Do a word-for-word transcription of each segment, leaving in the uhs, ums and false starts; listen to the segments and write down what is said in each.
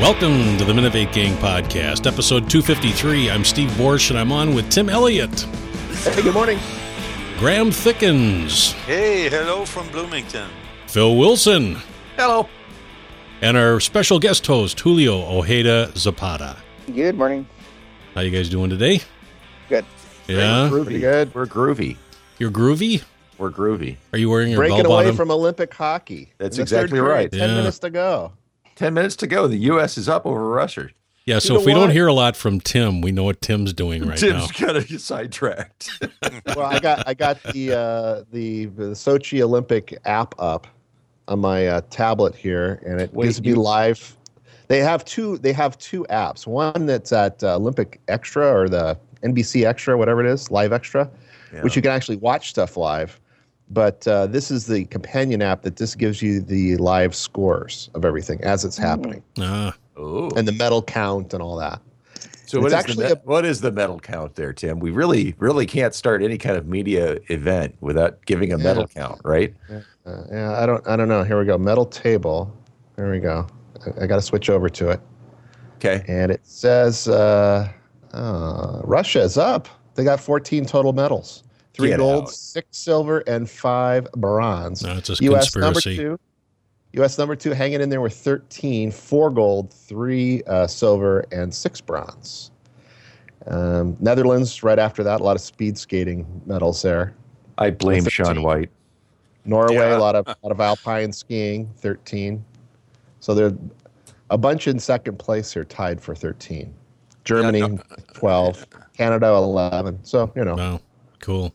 Welcome to the Minovate Gang Podcast, episode two fifty-three. I'm Steve Borsch, and I'm on with Tim Elliott. Hey, good morning. Graham Thickens. Hey, hello from Bloomington. Phil Wilson. Hello. And our special guest host, Julio Ojeda Zapata. Good morning. How you guys doing today? Good. Yeah? Groovy. Pretty good. We're groovy. You're groovy? We're groovy. Are you wearing your Breaking bell away bottom? from Olympic hockey. That's In the exactly third right. period, Ten Yeah. minutes to go. Ten minutes to go. The U S is up over Russia. Yeah, so You if know we don't what? hear a lot from Tim, we know what Tim's doing right Tim's now. kind of sidetracked. Well, I got I got the uh, the the Sochi Olympic app up on my uh, tablet here, and it Wait, gives me you- live. They have two. They have two apps. One that's at uh, Olympic Extra or the N B C Extra, whatever it is, Live Extra, Yeah. which you can actually watch stuff live. But uh, this is the companion app that just gives you the live scores of everything as it's happening, Ah, Oh. and the medal count and all that. So it's what is, actually the, me- a- what is the medal count there, Tim? We really, really can't start any kind of media event without giving a Yeah. medal count, right? Uh, yeah, I don't, I don't know. Here we go. Medal table. There we go. I, I got to switch over to it, Okay. and it says uh, uh, Russia is up. They got fourteen total medals: three Get gold, out. six silver, and five bronze. no, it's a U S number conspiracy. two. U S number two hanging in there with thirteen, four gold, three uh, silver, and six bronze. Um, Netherlands right after that. A lot of speed skating medals there. I blame With Sean thirteen. White. Norway, Yeah. a lot of lot of alpine skiing, thirteen. So there's a bunch in second place here, tied for thirteen. Germany, Yeah, no. twelve. Canada, eleven. So you know, Wow, cool.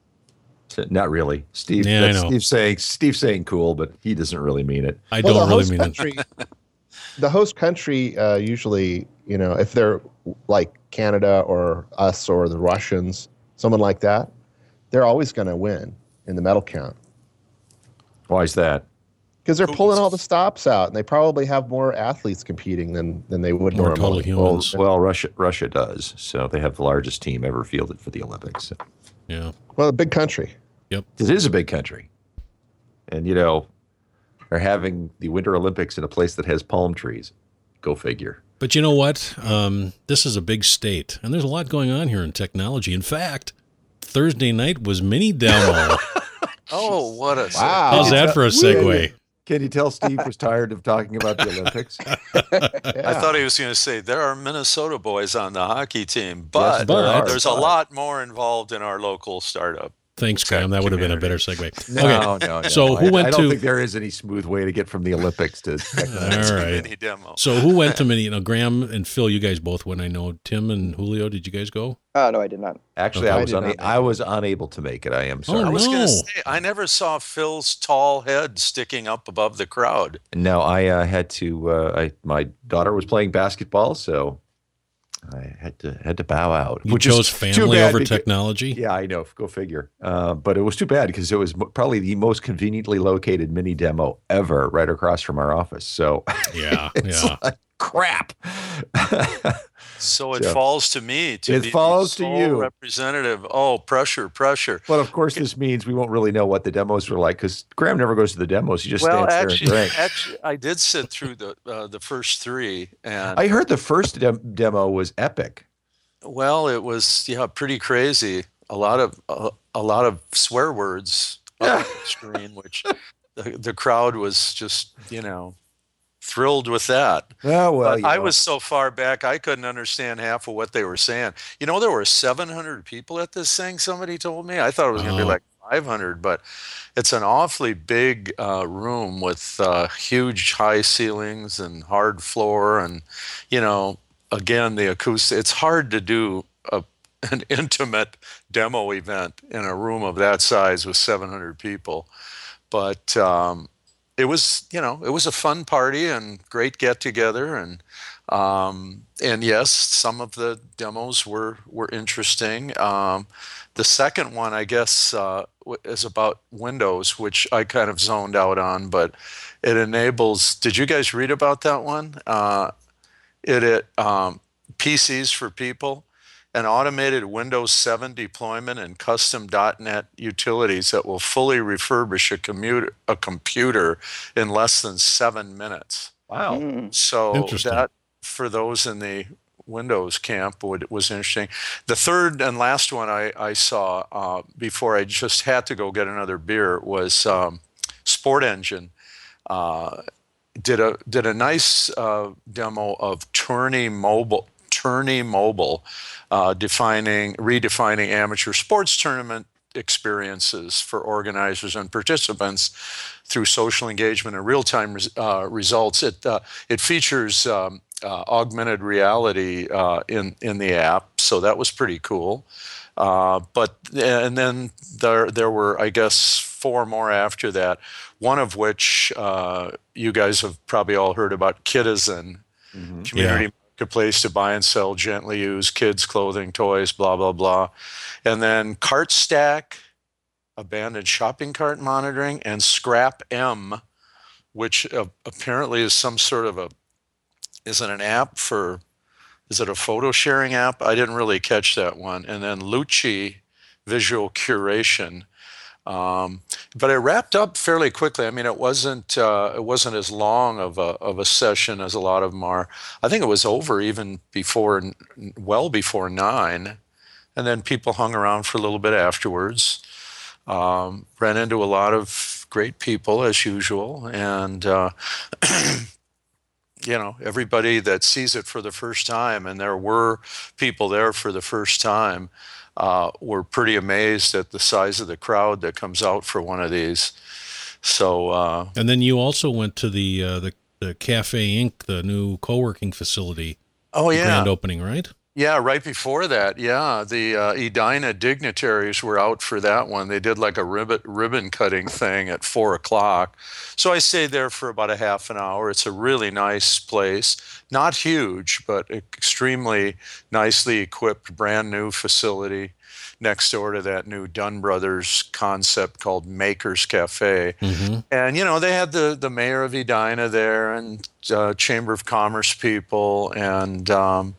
Not really. Steve, Yeah, I that's know. Steve saying Steve's saying cool, but he doesn't really mean it. I well, don't the really host mean it. country, the host country uh, usually, you know, if they're like Canada or us or the Russians, someone like that, they're always going to win in the medal count Why is that? because they're Who's- pulling all the stops out, and they probably have more athletes competing than than they would More total normally. Well, humans. well, Russia Russia does. So they have the largest team ever fielded for the Olympics. So. Yeah. Well, a big country. It is a big country. And, you know, they're having the Winter Olympics in a place that has palm trees. Go figure. But you know what? Um, this is a big state, and there's a lot going on here in technology. In fact, Thursday night was mini demo. Oh, what a Wow. How's that for a segue? Can you tell Steve was tired of talking about the Olympics? I thought he was going to say there are Minnesota boys on the hockey team, but, there are. there's a lot more involved in our local startup. Thanks, Graham. That would have been a better segue. No, Okay. no, no. So who I, went I don't to- think there is any smooth way to get from the Olympics to All right. Mini demo. So who went to mini? You know, Graham and Phil, you guys both went. I know Tim and Julio. Did you guys go? Oh, no, I did not. Actually, Okay. I I was did una- not make I was unable to make it. I am sorry. I was going No. to say, I never saw Phil's tall head sticking up above the crowd. No, I uh, had to. Uh, I my daughter was playing basketball, so I had to had to bow out. You which is chose too family bad over because- technology. Yeah, I know. Go figure. Uh, but it was too bad because it was mo- probably the most conveniently located mini demo ever, right across from our office. So Yeah, it's yeah. like crap. So it So- falls to me to It be falls the to sole you. representative. Oh, pressure, pressure. But of course, this means we won't really know what the demos were like because Graham never goes to the demos. He just Well, stands there actually, and drinks. actually, I did sit through the uh, the first three, and I heard the first dem- demo was epic. well, it was yeah pretty crazy. A lot of uh, a lot of swear words up on the screen, which the, the crowd was just you know thrilled with that. Oh well, But you I know. was so far back, I couldn't understand half of what they were saying. You know, there were seven hundred people at this thing, somebody told me. I thought it was going to be Wow. like five hundred, but it's an awfully big uh, room with uh, huge high ceilings and hard floor. And, you know, again, the acoustic, it's hard to do a, an intimate demo event in a room of that size with seven hundred people. But, um, it was, you know, it was a fun party and great get together, and um, and yes, some of the demos were were interesting. Um, the second one, I guess, uh, w- is about Windows, which I kind of zoned out on, but it enables. Did you guys read about that one? Uh, it it um, P Cs for people. An automated Windows seven deployment and custom dot net utilities that will fully refurbish a, commuter, a computer in less than seven minutes. Wow. Mm. So Interesting. that for those in the Windows camp would, was interesting. The third and last one I, I saw uh, before I just had to go get another beer was um, Sport Engine. Uh, did a did a nice uh, demo of Tourney Mobile, Tourney Mobile, uh, defining redefining amateur sports tournament experiences for organizers and participants through social engagement and real-time uh, results. It uh, it features um, uh, augmented reality uh, in in the app, so that was pretty cool. Uh, but and then there there were, I guess, four more after that. One of which uh, you guys have probably all heard about, Kidizen, mm-hmm. community yeah. marketplace to buy and sell gently used kids' clothing, toys, blah blah blah. And then Cart Stack, abandoned shopping cart monitoring, and Scrap M, which uh, apparently is some sort of a, is it an app for, is it a photo sharing app? I didn't really catch that one. And then Lucci, visual curation. Um, but it wrapped up fairly quickly. I mean, it wasn't uh, it wasn't as long of a of a session as a lot of them are. I think it was over even before, well before nine. And then people hung around for a little bit afterwards. Um, ran into a lot of great people as usual, and uh, you know, everybody that sees it for the first time, and there were people there for the first time, uh, were pretty amazed at the size of the crowd that comes out for one of these. So, uh, and then you also went to the uh, the, the Cafe Incorporated, the new co-working facility. Oh yeah, grand opening, right? Yeah, right before that, yeah, the uh, Edina dignitaries were out for that one. They did like a ribbon, ribbon cutting thing at four o'clock. So I stayed there for about a half an hour. It's a really nice place. Not huge, but extremely nicely equipped, brand new facility next door to that new Dunn Brothers concept called Maker's Cafe. Mm-hmm. And, you know, they had the, the mayor of Edina there and uh, Chamber of Commerce people, and um,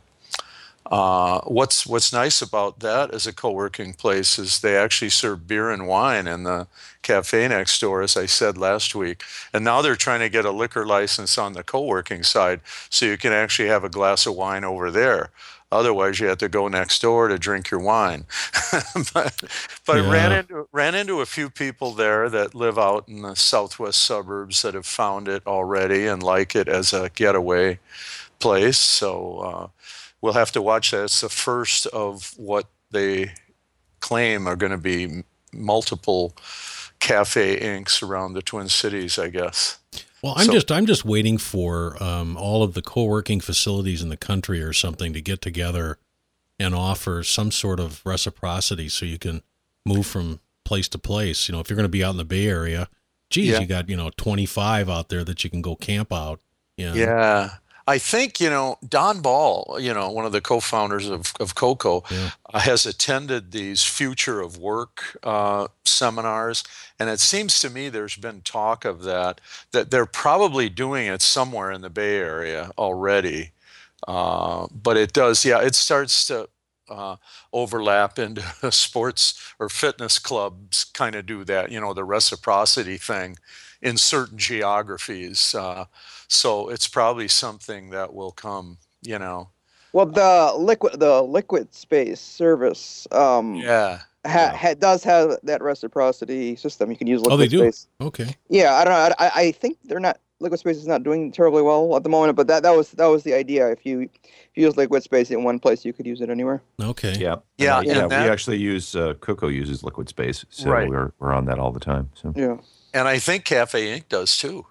Uh, what's what's nice about that as a co-working place is they actually serve beer and wine in the cafe next door, as I said last week. And now they're trying to get a liquor license on the co-working side so you can actually have a glass of wine over there. Otherwise, you have to go next door to drink your wine. but but yeah. ran into ran into a few people there that live out in the southwest suburbs that have found it already and like it as a getaway place. So uh, we'll have to watch that. It's the first of what they claim are going to be multiple Cafe Incorporated around the Twin Cities, I guess. Well, I'm so, just I'm just waiting for um, all of the co-working facilities in the country or something to get together and offer some sort of reciprocity so you can move from place to place. You know, if you're going to be out in the Bay Area, geez, yeah. you got, you know, twenty-five out there that you can go camp out. You know? Yeah. I think, you know, Don Ball, you know, one of the co-founders of, of COCO, yeah. uh, has attended these future of work uh, seminars. And it seems to me there's been talk of that, that they're probably doing it somewhere in the Bay Area already. Uh, but it does, yeah, it starts to uh, overlap into sports or fitness clubs kind of do that, you know, the reciprocity thing in certain geographies. Uh, so it's probably something that will come, you know. Well, the liquid, the liquid space service, um, yeah, ha, ha, does have that reciprocity system. You can use liquid oh, they do? space. Okay. Yeah, I don't know. I, I think they're not. Liquid space is not doing terribly well at the moment, but that, that was that was the idea. If you if you use liquid space in one place, you could use it anywhere. Okay. Yeah. Yeah. Uh, yeah. That, we actually use uh, COCO uses liquid space, so right. we're we're on that all the time. So yeah. And I think Cafe Incorporated does too.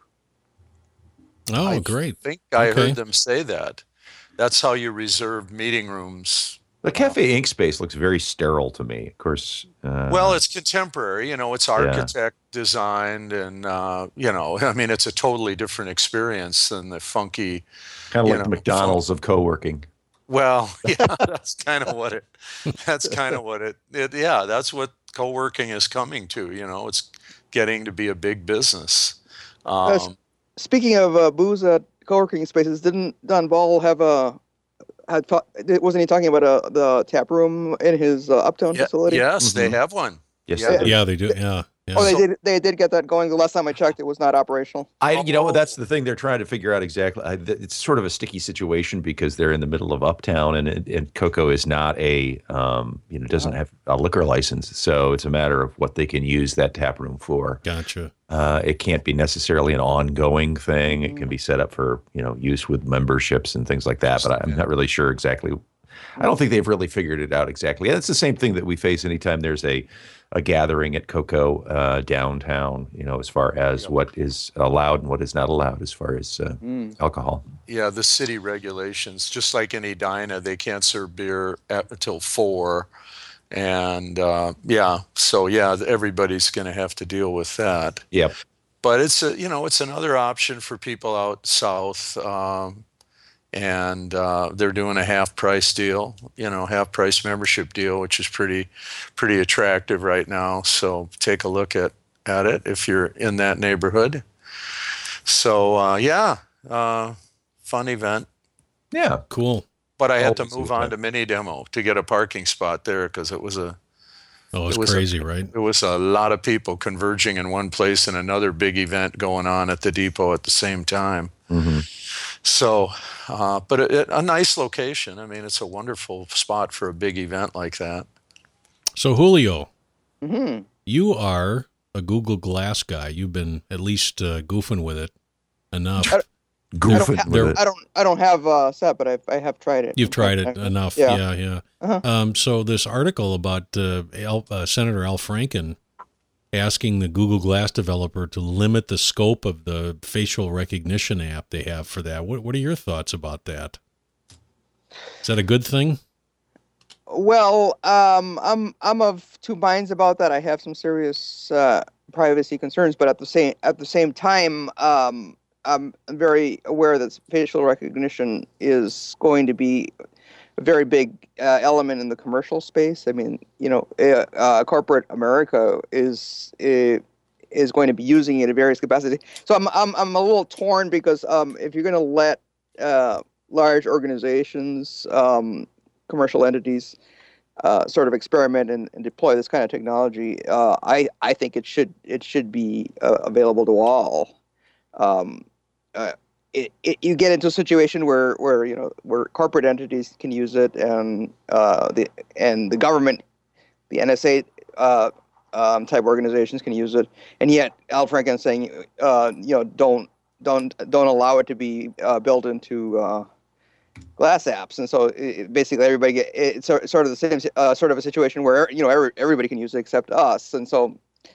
Oh, I great. I think I okay. heard them say that. That's how you reserve meeting rooms. The Cafe Incorporated space looks very sterile to me. Of course. Uh, well, it's contemporary. You know, it's architect yeah. designed, and uh, you know, I mean, it's a totally different experience than the funky. Kind of like know, the McDonald's fun- of co-working. Well, yeah, that's kind of what it. That's kind of what it, it. Yeah, that's what co-working is coming to. You know, it's getting to be a big business. Um, uh, speaking of uh, booze at co-working spaces, didn't Don Ball have a? Had, wasn't he talking about uh, the tap room in his uh, Uptown yeah, facility? Yes, mm-hmm. they have one. Yes, yeah. they do. Yeah, they do. Yeah, Yeah. Oh, they So- did. They did get that going. The last time I checked, it was not operational. I, you know, that's the thing they're trying to figure out exactly. I, th- it's sort of a sticky situation because they're in the middle of Uptown, and it- and Cocoa is not a, um, you know, doesn't have a liquor license, so it's a matter of what they can use that tap room for. Gotcha. Uh, it can't be necessarily an ongoing thing. It can be set up for, you know, use with memberships and things like that. But I'm not really sure exactly. I don't think they've really figured it out exactly. And it's the same thing that we face anytime there's a, a gathering at Cocoa uh, downtown, you know, as far as what is allowed and what is not allowed as far as uh, alcohol. Yeah, the city regulations, just like in Edina, they can't serve beer at, until four. And uh, yeah, so yeah, everybody's going to have to deal with that. Yep. But it's a, you know, it's another option for people out south. Um, and uh, they're doing a half price deal, you know, half price membership deal, which is pretty, pretty attractive right now. So take a look at, at it if you're in that neighborhood. So uh, yeah, uh, fun event. Yeah. Cool. But I had to Always move a on event. to mini demo to get a parking spot there because it was a Oh, it's It was a- crazy, right? it was a lot of people converging in one place and another big event going on at the depot at the same time. Mm-hmm. So, uh, but it, it- a nice location. I mean, it's a wonderful spot for a big event like that. So Julio, Hmm. you are a Google Glass guy. You've been at least uh, goofing with it enough. I- Goofing have- with it. I don't. I don't have uh, set, but I, I have tried it. You've tried it enough. Yeah. Yeah, yeah. Uh-huh. Um, so this article about uh, Al, uh, Senator Al Franken asking the Google Glass developer to limit the scope of the facial recognition app they have for that. What, what are your thoughts about that? Is that a good thing? Well, um, I'm I'm of two minds about that. I have some serious uh, privacy concerns, but at the same at the same time, um, I'm very aware that facial recognition is going to be a very big uh, element in the commercial space. I mean, you know, uh, uh, corporate America is uh, is going to be using it in various capacities. So I'm I'm I'm a little torn because um, if you're going to let uh, large organizations, um, commercial entities, uh, sort of experiment and, and deploy this kind of technology, uh, I I think it should it should be uh, available to all. Um, uh, it, it, you get into a situation where, where you know where corporate entities can use it, and uh, the and the government, the N S A uh, um, type organizations can use it, and yet Al Franken saying, uh, you know, don't don't don't allow it to be uh, built into uh, glass apps, and so it, it basically everybody get it's sort sort of the same uh, sort of a situation where you know every, everybody can use it except us, and so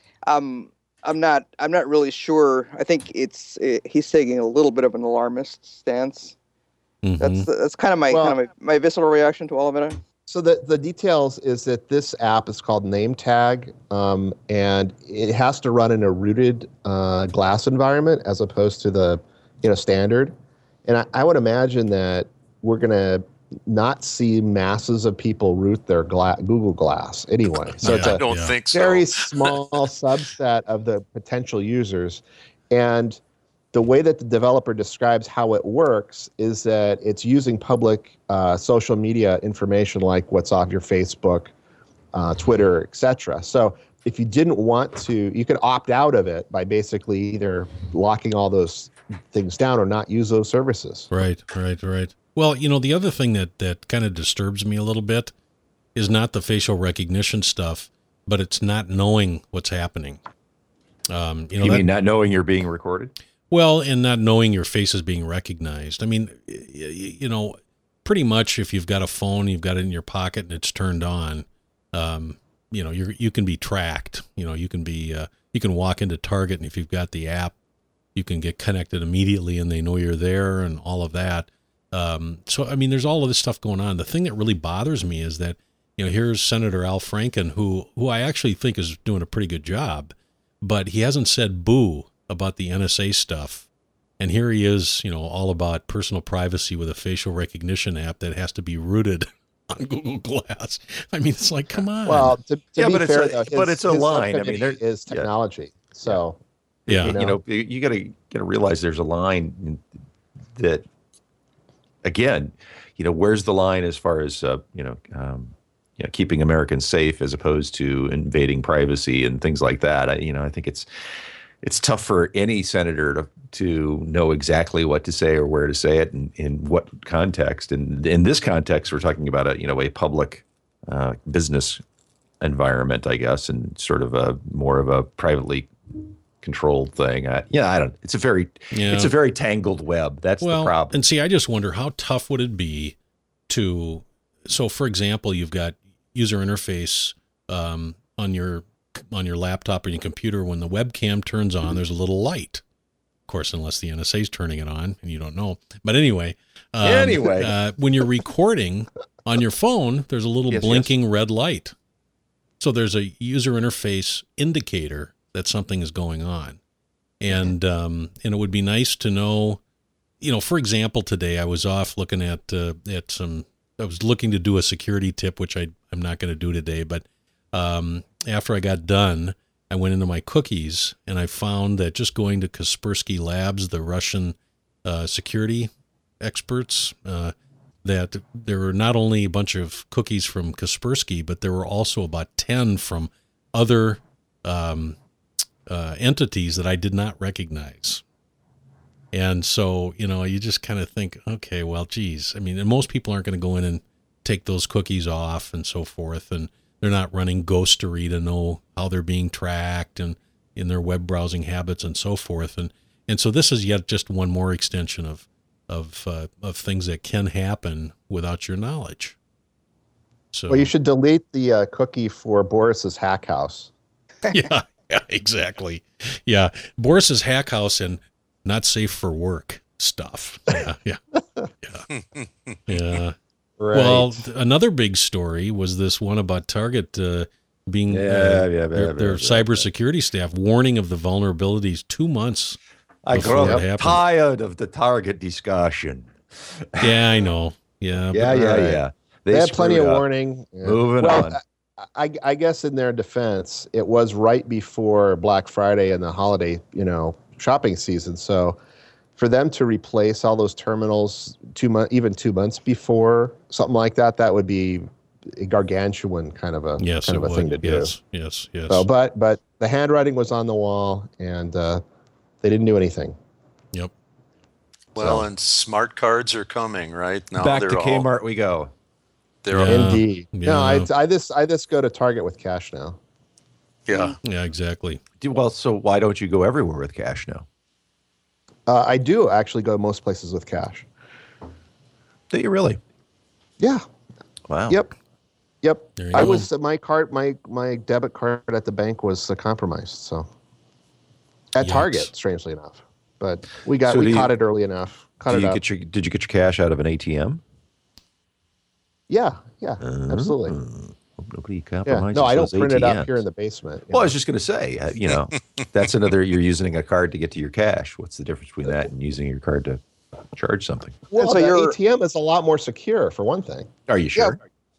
um. I'm not. I'm not really sure. I think it's. It, he's taking a little bit of an alarmist stance. Mhm. That's that's kind of my Well- kind of my, my visceral reaction to all of it. So the, the details is that this app is called NameTag, um, and it has to run in a rooted uh, glass environment as opposed to the you know standard. And I, I would imagine that we're going to not see masses of people root their gla- Google Glass anyway. So Yeah. it's I a don't yeah. think so. very small subset of the potential users. And the way that the developer describes how it works is that it's using public uh, social media information like what's on your Facebook, uh, Twitter, et cetera. So if you didn't want to, you could opt out of it by basically either locking all those things down or not use those services. Right, right, right. Well, you know, the other thing that, that kind of disturbs me a little bit is not the facial recognition stuff, but it's not knowing what's happening. Um, you know, You that- mean not knowing you're being recorded? well, and not knowing your face is being recognized. I mean, y- y- you know, pretty much if you've got a phone, you've got it in your pocket and it's turned on, um, you know, you you can be tracked. You know, you can be uh, you can walk into Target and if you've got the app, you can get connected immediately and they know you're there and all of that. Um, so, I mean, there's all of this stuff going on. The thing that really bothers me is that, you know, here's Senator Al Franken, who who I actually think is doing a pretty good job, but he hasn't said boo about the N S A stuff. And here he is, you know, all about personal privacy with a facial recognition app that has to be rooted on Google Glass. I mean, it's like, come on. Well, to, to Yeah, be but it's fair, a- though, but his- it's a his line. I mean, subcommittee there- is yeah. technology. So yeah. You know, you, you gotta gotta realize there's a line that, again, you know, where's the line as far as uh, you know, um, you know, keeping Americans safe as opposed to invading privacy and things like that. I, you know, I think it's it's tough for any senator to to know exactly what to say or where to say it and in what context. And in this context, we're talking about a you know a public uh, business environment, I guess, and sort of a more of a privately controlled thing. Uh, yeah, I don't. It's a very Yeah. it's a very tangled web. That's Well, the problem. and see, I just wonder how tough would it be to, so for example, you've got user interface um, on your on your laptop or your computer. When the webcam turns on, there's a little light. Of course, unless the N S A is turning it on and you don't know. But anyway, um, Anyway. uh, when you're recording on your phone, there's a little Yes, blinking red light. So there's a user interface indicator that something is going on. And um, and it would be nice to know, you know, for example, today I was off looking at uh, at some, I was looking to do a security tip, which I, I'm not going to do today. But um, after I got done, I went into my cookies and I found that just going to Kaspersky Labs, the Russian uh, security experts, uh, that there were not only a bunch of cookies from Kaspersky, but there were also about ten from other um, uh, entities that I did not recognize. And so, you know, you just kind of think, okay, well, geez, I mean, and most people aren't going to go in and take those cookies off and so forth. And they're not running Ghostery to know how they're being tracked and in their web browsing habits and so forth. And, and so this is yet just one more extension of, of, uh, of things that can happen without your knowledge. So, Well, you should delete the uh, cookie for Boris's hack house. yeah, yeah, exactly. Yeah. Boris's hack house and not safe for work stuff. Yeah. Yeah. Yeah. Yeah. Right. Well, th- another big story was this one about Target uh, being Yeah, uh, yeah, yeah, their, yeah, their yeah, cybersecurity staff warning of the vulnerabilities two months I before grow it happened. tired of the Target discussion. Yeah, I know. Yeah, Yeah, but, yeah, Right. yeah. they had plenty of screwed up. warning. Yeah. Moving well, on. I, I guess in their defense, it was right before Black Friday and the holiday, you know, shopping season. So for them to replace all those terminals two months, even two months before something like that, that would be a gargantuan kind of a yes, kind it of a would. thing to do. Yes, yes, yes. So, but but the handwriting was on the wall, and uh, they didn't do anything. Yep. Well, So- and smart cards are coming, right? Now Back they're to all, Kmart we go. They're Yeah. all, Indeed. No, I yeah. I just I just go to Target with cash now. yeah. Yeah, exactly. Do- Well, so why don't you go everywhere with cash now? Uh, I do actually go most places with cash. Do you really? Yeah. Wow. Yep. Yep. There you I go. was my card, my my debit card at the bank was uh, compromised. So at Yikes. Target, strangely enough, but we got So we do you- caught it early enough. Caught Did it you up. get your Did you get your cash out of an A T M? yeah. Yeah. Absolutely. Uh, Nobody Yeah. compromises No, I don't those print it A T Ms. up here in the basement. you Well, I know. was just going to say, uh, you know, that's another. You're using a card to get to your cash. What's the difference between that and using your card to charge something? well, so the you're- A T M is a lot more secure for one thing. Are you sure?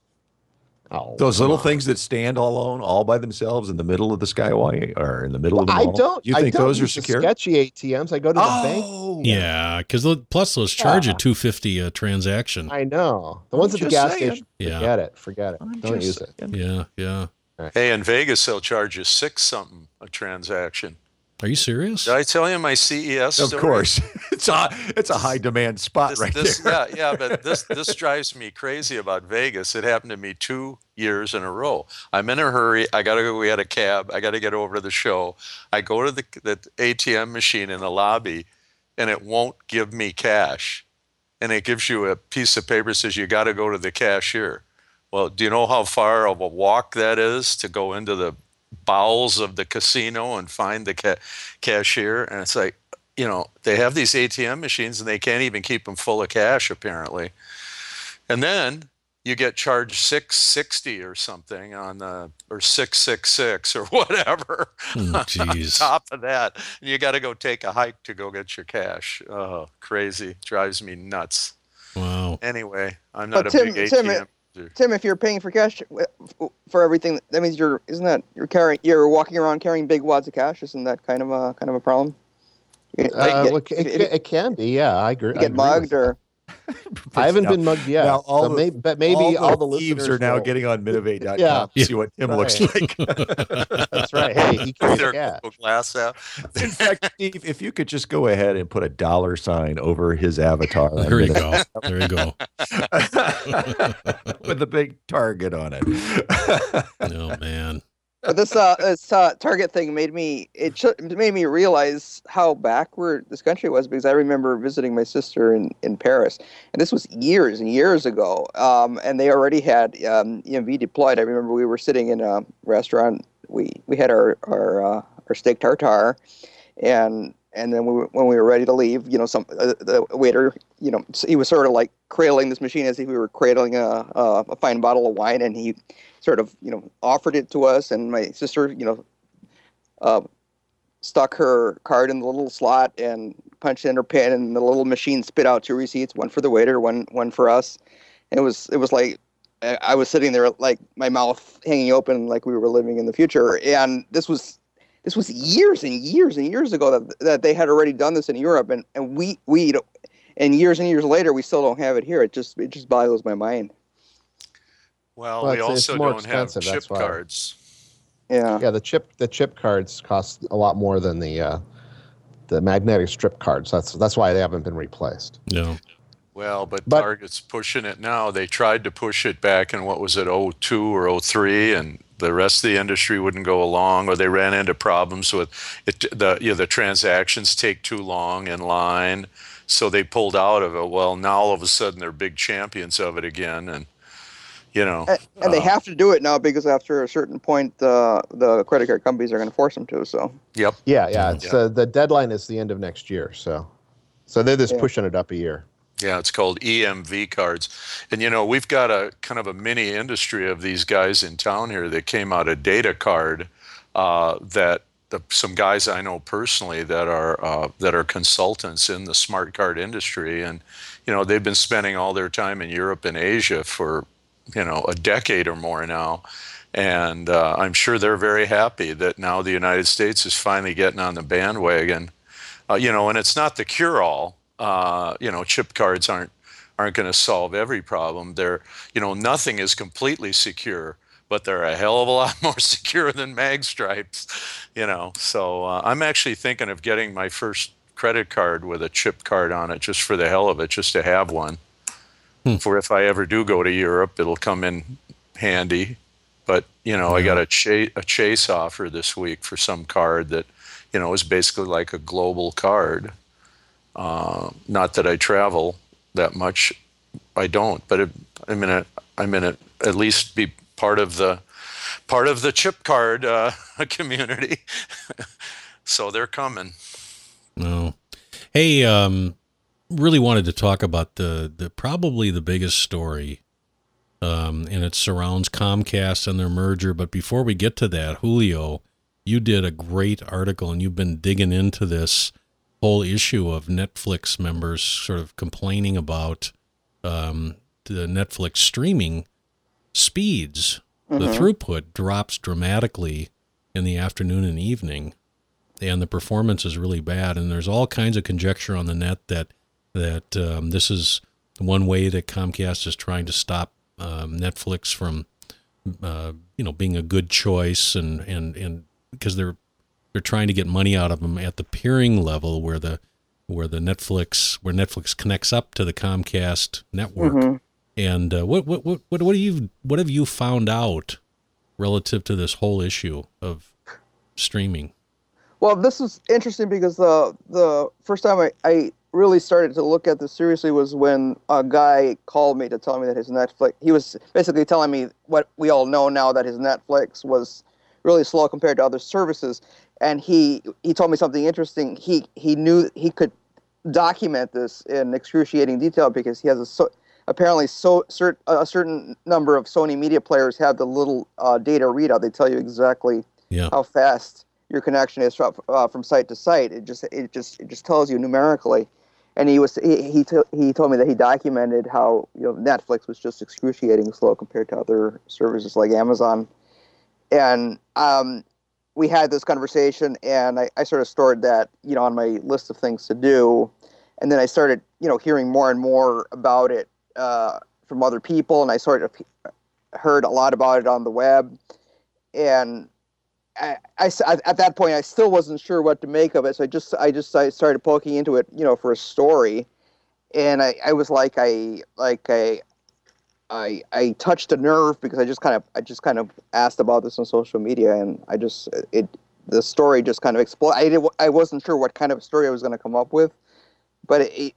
Oh, Those come little on. things that stand alone, all by themselves, in the middle of the skyway or in the middle of the I mall. don't. You I think don't those are use the secure? sketchy A T Ms. I go to the bank. Oh, Yeah, because plus those charge Yeah. you two fifty a transaction. I know the ones I'm at the just use saying. station. Yeah. Forget it. Forget it. I'm Don't just use it. saying. Yeah, yeah. Hey, in Vegas, they'll charge you six something a transaction. Are you serious? Did I tell you my C E S Of story? course, it's a it's a high demand spot This, right this, there. yeah, yeah, but this this drives me crazy about Vegas. It happened to me two years in a row. I'm in a hurry. I gotta go. We had a cab. I gotta get over to the show. I go to the the A T M machine in the lobby, and it won't give me cash. And it gives you a piece of paper that says you got to go to the cashier. Well, do you know how far of a walk that is to go into the bowels of the casino and find the ca- cashier? And it's like, you know, they have these A T M machines and they can't even keep them full of cash apparently. And then you get charged six sixty or something on the, or six six six or whatever. Oh, on jeez. top of that, and you got to go take a hike to go get your cash. Oh, crazy! Drives me nuts. Wow. Anyway, I'm not But a Tim- big Tim, A T M. user. Tim, if you're paying for cash uh, for everything, that means you're isn't that you're carrying you're walking around carrying big wads of cash? Isn't that kind of a kind of a problem? You Uh, get- look, it, if- it, it can be. Yeah, I agree. you I get agree mugged with or I haven't now, been mugged yet. Now all so the, maybe, but maybe all, all the the thieves listeners are now will- getting on Minovate dot com Yeah. to see what Tim Right. looks like. That's right. Hey, he carries Their cash. Google Glass app. In fact, Steve, if you could just go ahead and put a dollar sign over his avatar. on There you Minovate, go. There you go. with a big target on it. Oh man. But this uh, this uh, Target thing made me it, ch- it made me realize how backward this country was, because I remember visiting my sister in, in Paris, and this was years and years ago, um, and they already had um, E M V deployed. I remember we were sitting in a restaurant. We we had our our uh, our steak tartare, and and then we were, when we were ready to leave, you know, some uh, the waiter, you know, he was sort of like cradling this machine as if we were cradling a a, a fine bottle of wine, and he sort of, you know, offered it to us, and my sister, you know, uh, stuck her card in the little slot and punched in her pin, and the little machine spit out two receipts, one for the waiter, one one for us. And it was it was like I I was sitting there like my mouth hanging open, like we were living in the future. And this was this was years and years and years ago that that they had already done this in Europe, and and we we don't, and years and years later we still don't have it here. It just it just boggles my mind. Well, Well, we it's- it's also more don't have expensive, chip that's why. cards. Yeah. Yeah, the chip the chip cards cost a lot more than the uh, the magnetic strip cards. That's that's why they haven't been replaced. No. Well, but, But- Target's pushing it now. They tried to push it back in, what was it, oh two or oh three, and the rest of the industry wouldn't go along, or they ran into problems with it. The you know, the transactions take too long in line, so they pulled out of it. Well, now all of a sudden they're big champions of it again, and you know, And, and they uh, have to do it now because after a certain point, uh, the credit card companies are going to force them to. So yep. Yeah, yeah. It's Yeah. Uh, the deadline is the end of next year, so so they're just Yeah. pushing it up a year. Yeah, it's called E M V cards. And, you know, we've got a kind of a mini industry of these guys in town here that came out of Data Card uh, that the, some guys I know personally that are uh, that are consultants in the smart card industry. And, you know, they've been spending all their time in Europe and Asia for, you know, a decade or more now. And uh, I'm sure they're very happy that now the United States is finally getting on the bandwagon. Uh, you know, and it's not the cure-all. Uh, you know, chip cards aren't aren't going to solve every problem. They're, you know, nothing is completely secure, but they're a hell of a lot more secure than mag stripes. You know, so uh, I'm actually thinking of getting my first credit card with a chip card on it, just for the hell of it, just to have one. Hmm. For if I ever do go to Europe, it'll come in handy. But you know, I got a chase a chase offer this week for some card that, you know, is basically like a global card. Uh, not that I travel that much, I don't. But it, I'm gonna I'm gonna at least be part of the part of the chip card uh, community. So they're coming. No. Hey, um, really wanted to talk about the, the probably the biggest story, um, and it surrounds Comcast and their merger. But before we get to that, Julio, you did a great article, and you've been digging into this whole issue of Netflix members sort of complaining about um, the Netflix streaming speeds. The Mhm. throughput drops dramatically in the afternoon and evening, and the performance is really bad. And there's all kinds of conjecture on the net that that um, this is one way that Comcast is trying to stop um, Netflix from, uh, you know, being a good choice, and and and because they're they're trying to get money out of them at the peering level, where the where the Netflix where Netflix connects up to the Comcast network. Mhm. And uh, what what what what what do you what have you found out relative to this whole issue of streaming? Well, this is interesting because the the first time I, I really started to look at this seriously was when a guy called me to tell me that his Netflix, he was basically telling me what we all know now, that his Netflix was really slow compared to other services. And he he told me something interesting. He he knew he could document this in excruciating detail because he has a so, apparently so cert, a certain number of Sony media players have the little uh, data readout. They tell you exactly Yeah. how fast your connection is from, uh, from site to site. It just it just it just tells you numerically. And he was he he, t- he told me that he documented how, you know, Netflix was just excruciating slow compared to other services like Amazon. And um, we had this conversation, and I, I sort of stored that, you know, on my list of things to do. and then I started, you know, hearing more and more about it uh, from other people, and I sort of heard a lot about it on the web, and I, I, at that point I still wasn't sure what to make of it, so I just I just I started poking into it, you know, for a story, and I, I was like I like I. I I touched a nerve because I just kind of I just kind of asked about this on social media, and I just it the story just kind of exploded. I did, I wasn't sure what kind of story I was going to come up with, but it it,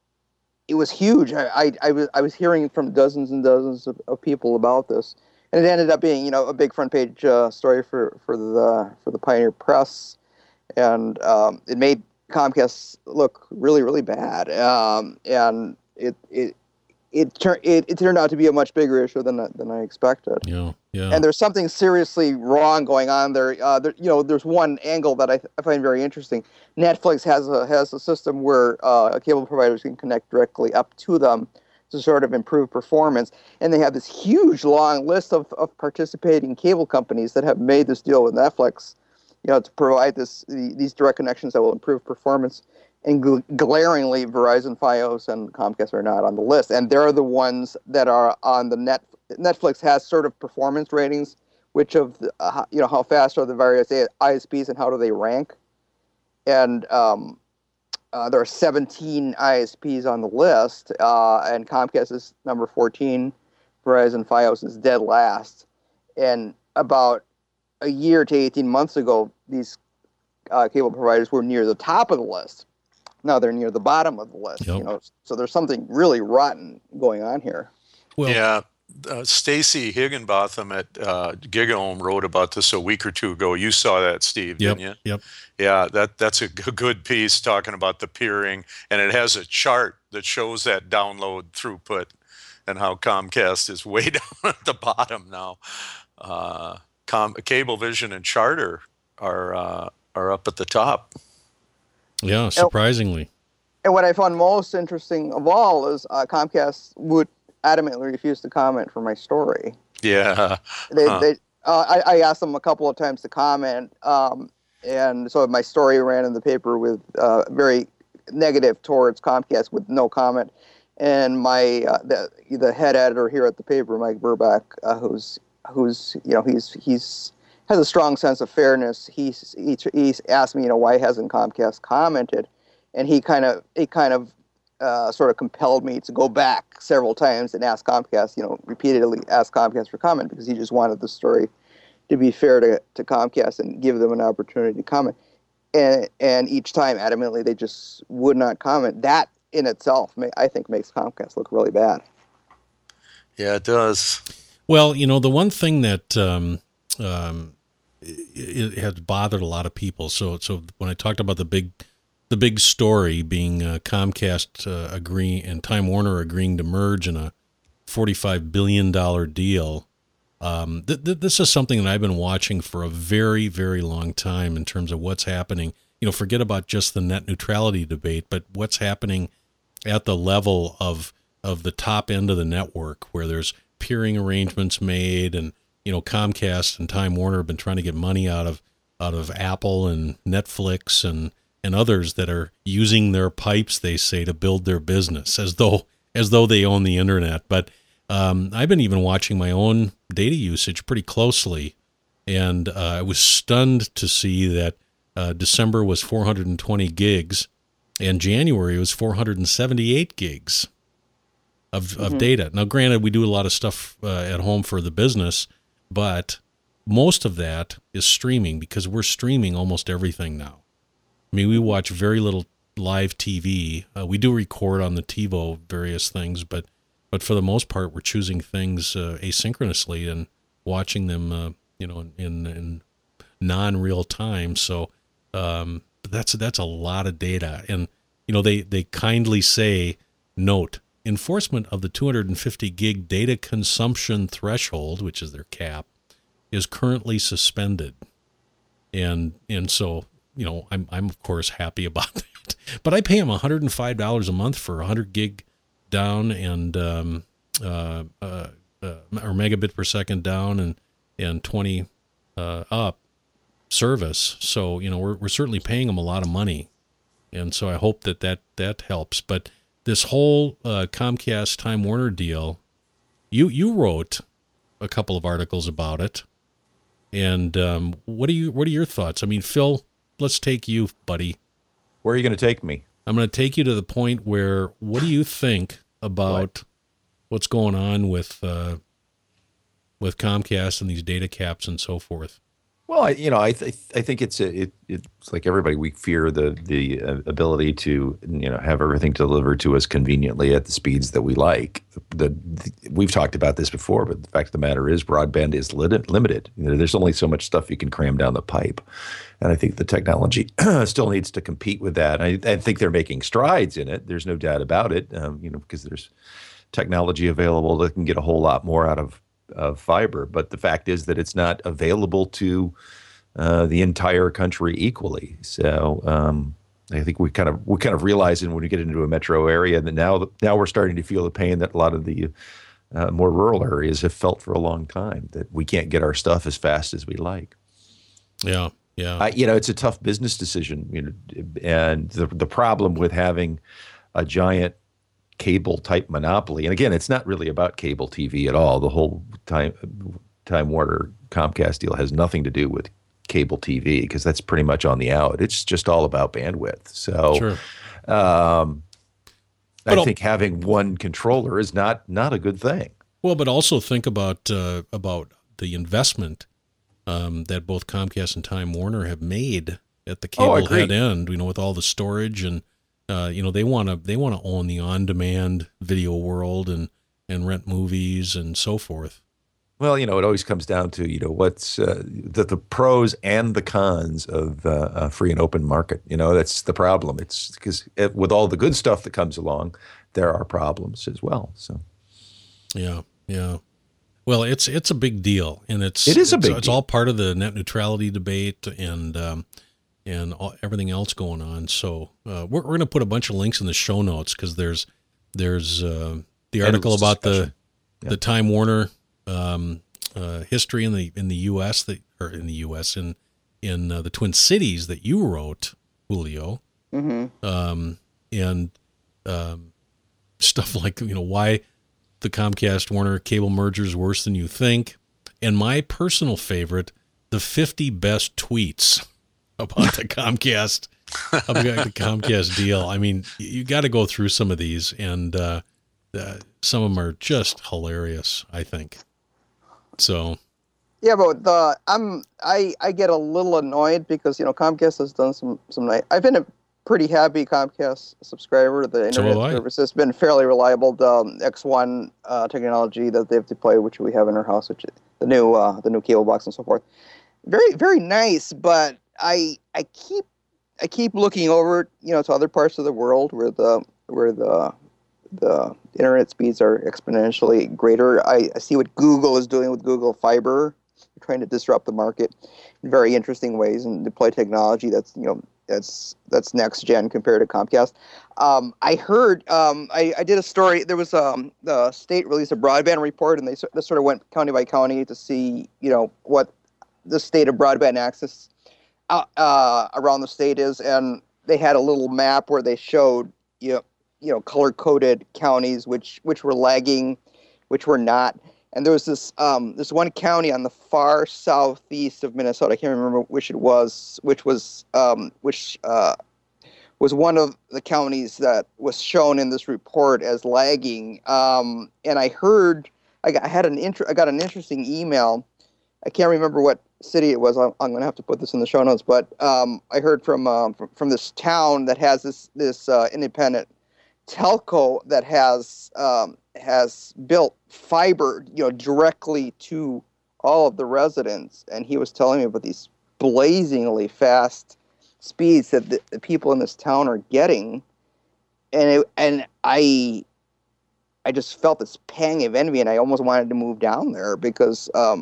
it was huge. I, I I was I was hearing from dozens and dozens of, of people about this, and it ended up being, you know, a big front page uh, story for, for the for the Pioneer Press, and um, it made Comcast look really really bad, um, and it it. It, tur- it it turned out to be a much bigger issue than than I expected. Yeah, yeah. And there's something seriously wrong going on there. Uh, there, you know, there's one angle that I, th- I find very interesting. Netflix has a has a system where uh, cable providers can connect directly up to them to sort of improve performance, and they have this huge long list of, of participating cable companies that have made this deal with Netflix, you know, to provide this these direct connections that will improve performance. And gl- glaringly, Verizon, Fios, and Comcast are not on the list, and they're the ones that are on the net. Netflix has sort of performance ratings, which of the, uh, you know, how fast are the various I S Ps and how do they rank? And um, uh, there are seventeen I S Ps on the list, uh, and Comcast is number fourteen. Verizon, Fios is dead last, and about a year to eighteen months ago, these uh, cable providers were near the top of the list. Now they're near the bottom of the list. Yep. You know, so there's something really rotten going on here. Well, yeah, uh, Stacy Higginbotham at uh, GigaOM wrote about this a week or two ago. You saw that, Steve, yep, didn't you? yep. Yeah, that that's a g- good piece talking about the peering, and it has a chart that shows that download throughput and how Comcast is way down at the bottom now. Uh, Com- Cablevision and Charter are uh, are up at the top. Yeah, surprisingly. And what I found most interesting of all is uh, Comcast would adamantly refuse to comment for my story. Yeah. They, Huh. they, uh, I, I asked them a couple of times to comment, um, and so my story ran in the paper with uh, very negative towards Comcast with no comment. And my uh, the the head editor here at the paper, Mike Burback, uh, who's who's you know he's he's has a strong sense of fairness. He's he, he's asked me, you know, why hasn't Comcast commented, and he kind of he kind of uh, sort of compelled me to go back several times and ask Comcast, you know, repeatedly ask Comcast for comment, because he just wanted the story to be fair to, to Comcast and give them an opportunity to comment. And and each time, adamantly, they just would not comment. That in itself, may, I think, makes Comcast look really bad. Yeah, it does. Well, you know, the one thing that um, um, it, it has bothered a lot of people. So, so when I talked about the big, the big story being uh, Comcast uh, agreeing and Time Warner agreeing to merge in a forty-five billion dollars deal, um, th- th- this is something that I've been watching for a very, very long time in terms of what's happening. You know, forget about just the net neutrality debate, but what's happening at the level of of the top end of the network, where there's peering arrangements made, and you know, Comcast and Time Warner have been trying to get money out of out of Apple and Netflix and and others that are using their pipes, they say, to build their business as though as though they own the internet. But um, I've been even watching my own data usage pretty closely, and uh, I was stunned to see that uh, December was four hundred twenty gigs, and January was four hundred seventy-eight gigs of mm-hmm. of data. Now, granted, we do a lot of stuff uh, at home for the business, but most of that is streaming, because we're streaming almost everything now. I mean, we watch very little live T V. Uh, we do record on the TiVo various things, but but for the most part, we're choosing things uh, asynchronously and watching them, uh, you know, in in non-real time. So um, that's that's a lot of data, and you know, they they kindly say, note, enforcement of the two hundred fifty gig data consumption threshold, which is their cap, is currently suspended. And and so, you know, I'm I'm of course happy about that. But I pay them one hundred five dollars a month for one hundred gig down and um, uh, uh, uh, or megabit per second down and and twenty uh, up service. So, you know, we're we're certainly paying them a lot of money. and so I hope that that, that helps. But this whole uh, Comcast Time Warner deal, you you wrote a couple of articles about it, and um, what are you what are your thoughts? I mean, Phil, let's take you, buddy. Where are you going to take me? I'm going to take you to the point where, what do you think about what? what's going on with uh, with Comcast and these data caps and so forth? Well, I, you know, I th- I think it's a, it, it's like everybody. We fear the the uh, ability to you know have everything delivered to us conveniently at the speeds that we like. The, the we've talked about this before, but the fact of the matter is, broadband is lit- limited. You know, there's only so much stuff you can cram down the pipe, and I think the technology still needs to compete with that. I, I think they're making strides in it. There's no doubt about it. Um, you know, because there's technology available that can get a whole lot more out of. of fiber, but the fact is that it's not available to uh, the entire country equally. So um, I think we kind of we kind of realize it when we get into a metro area that now now we're starting to feel the pain that a lot of the uh, more rural areas have felt for a long time, that we can't get our stuff as fast as we like. Yeah, yeah. I, you know, it's a tough business decision. You know, and the the problem with having a giant cable type monopoly. And again, it's not really about cable T V at all. The whole time Time Warner Comcast deal has nothing to do with cable T V, because that's pretty much on the out. It's just all about bandwidth. So Sure. um, I But think having one controller is not not a good thing. Well, but also think about uh, about the investment um, that both Comcast and Time Warner have made at the Oh, I cable agree. head end. You know, with all the storage and uh, you know they want to they want to own the on-demand video world and and rent movies and so forth. Well, you know, it always comes down to, you know, what's uh, the, the pros and the cons of uh, a free and open market. You know, that's the problem. It's because it, with all the good stuff that comes along, there are problems as well. So, Yeah, yeah. Well, it's it's a big deal, and it's It is a it's, big It's deal. all part of the net neutrality debate and um, and all, everything else going on. So uh, we're we're going to put a bunch of links in the show notes because there's there's uh, the article Endless about the discussion. Yeah. the Time Warner um, uh, history in the in the U S that or in the U S in in uh, the Twin Cities that you wrote, Julio, Mm-hmm. um, and um, stuff like, you know, why the Comcast Warner cable merger is worse than you think, and my personal favorite, the fifty best tweets about the Comcast about the Comcast deal. I mean, you got to go through some of these, and uh, uh, some of them are just hilarious, I think. So, Yeah, but the I'm I I get a little annoyed because you know Comcast has done some some nice. I've been a pretty happy Comcast subscriber. The So internet have I. service has been fairly reliable. The um, X one uh, technology that they have deployed, which we have in our house, which the new uh, the new cable box and so forth, very very nice. But I I keep I keep looking over you know to other parts of the world where the where the the internet speeds are exponentially greater. I, I see what Google is doing with Google Fiber, trying to disrupt the market in very interesting ways and deploy technology that's you know that's that's next gen compared to Comcast. Um, I heard um, I, I did a story. There was um, the state released a broadband report, and they, so- they sort of went county by county to see you know what the state of broadband access uh, uh, around the state is, and they had a little map where they showed you know, you know color-coded counties which which were lagging, which were not. And there was this um, this one county on the far southeast of Minnesota. I can't remember which it was, which was um, which uh, was one of the counties that was shown in this report as lagging. Um, and I heard I, got, I had an inter- I got an interesting email. I can't remember what city it was. I'm, I'm going to have to put this in the show notes. But um, I heard from, um, from from this town that has this this uh, independent telco that has um, has built fiber, you know, directly to all of the residents, and he was telling me about these blazingly fast speeds that the, the people in this town are getting, and it, and I I just felt this pang of envy, and I almost wanted to move down there because um,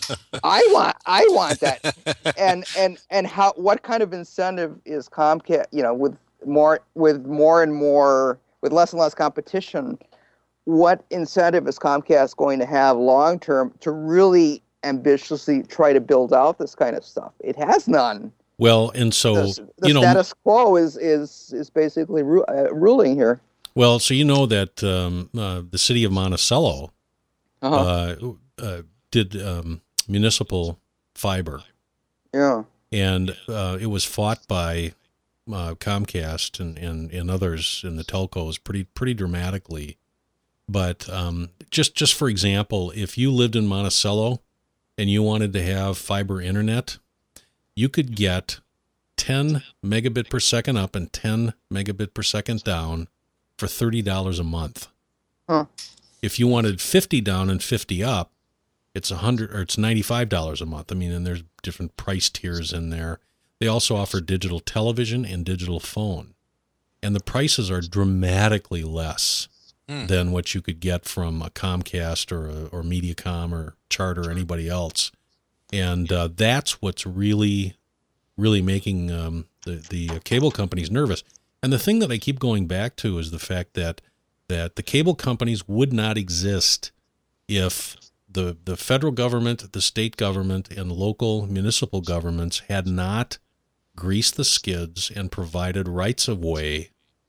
I want I want that, and and and how what kind of incentive is Comcast, you know, with more with more and more with less and less competition, what incentive is Comcast going to have long term to really ambitiously try to build out this kind of stuff? It has none. Well, and so the, the you know, status quo is is is basically ru- uh, ruling here. well, so you know that um, uh, the city of Monticello Uh-huh. uh, uh, did um, municipal fiber, Yeah. and uh, it was fought by uh, Comcast and, and, and others in the telcos pretty pretty dramatically. But um, just just for example, if you lived in Monticello and you wanted to have fiber internet, you could get ten megabit per second up and ten megabit per second down for thirty dollars a month. Huh. If you wanted fifty down and fifty up, it's a hundred or it's ninety-five dollars a month. I mean, and there's different price tiers in there. They also offer digital television and digital phone, and the prices are dramatically less Hmm. than what you could get from a Comcast or a, or MediaCom or Charter or anybody else. And uh, that's what's really, really making um, the the cable companies nervous. And the thing that I keep going back to is the fact that that the cable companies would not exist if the the federal government, the state government, and local municipal governments had not greased the skids and provided rights of way,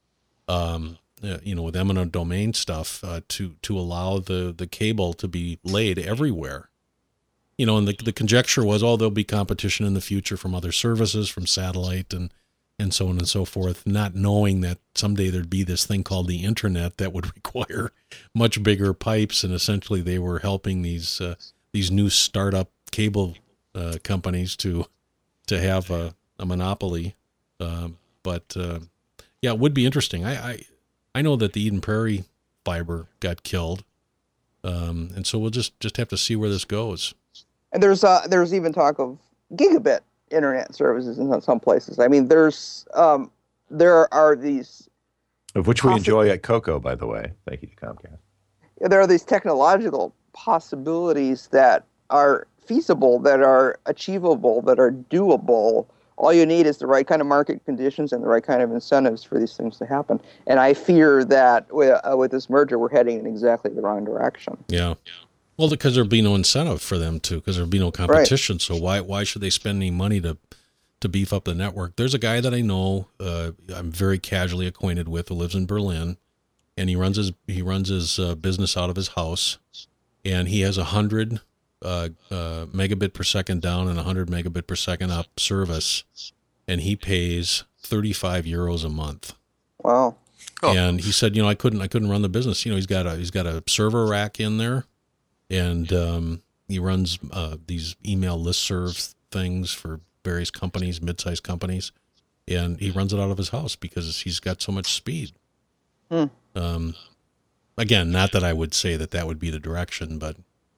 um, you know, with eminent domain stuff uh, to to allow the the cable to be laid everywhere. You know, and the the conjecture was, oh, there'll be competition in the future from other services, from satellite and and so on and so forth, not knowing that someday there'd be this thing called the internet that would require much bigger pipes, and essentially they were helping these uh, these new startup cable uh, companies to to have a, a monopoly. Uh, but uh, yeah, it would be interesting. I, I I know that the Eden Prairie fiber got killed, um, and so we'll just just have to see where this goes. And there's uh there's even talk of gigabit internet services in some places. I mean, there's um there are these Of which we possi- enjoy at Coco, by the way. Thank you to Comcast. there are these technological possibilities that are feasible, that are achievable, that are doable. All you need is the right kind of market conditions and the right kind of incentives for these things to happen. And I fear that with, uh, with this merger, we're heading in exactly the wrong direction. Yeah. Well, because there'll be no incentive for them to, because there'll be no competition. Right. So why why should they spend any money to to beef up the network? There's a guy that I know, uh, I'm very casually acquainted with, who lives in Berlin, and he runs his he runs his uh, business out of his house, and he has a hundred uh, uh, megabit per second down and a hundred megabit per second up service, and he pays thirty-five euros a month. Wow. Oh. And he said, you know, I couldn't I couldn't run the business. You know, he's got a he's got a server rack in there. And um, he runs uh, these email listserv things for various companies, mid-sized companies, and he runs it out of his house because he's got so much speed. Hmm. Um, again, not that I would say that that would be the direction, but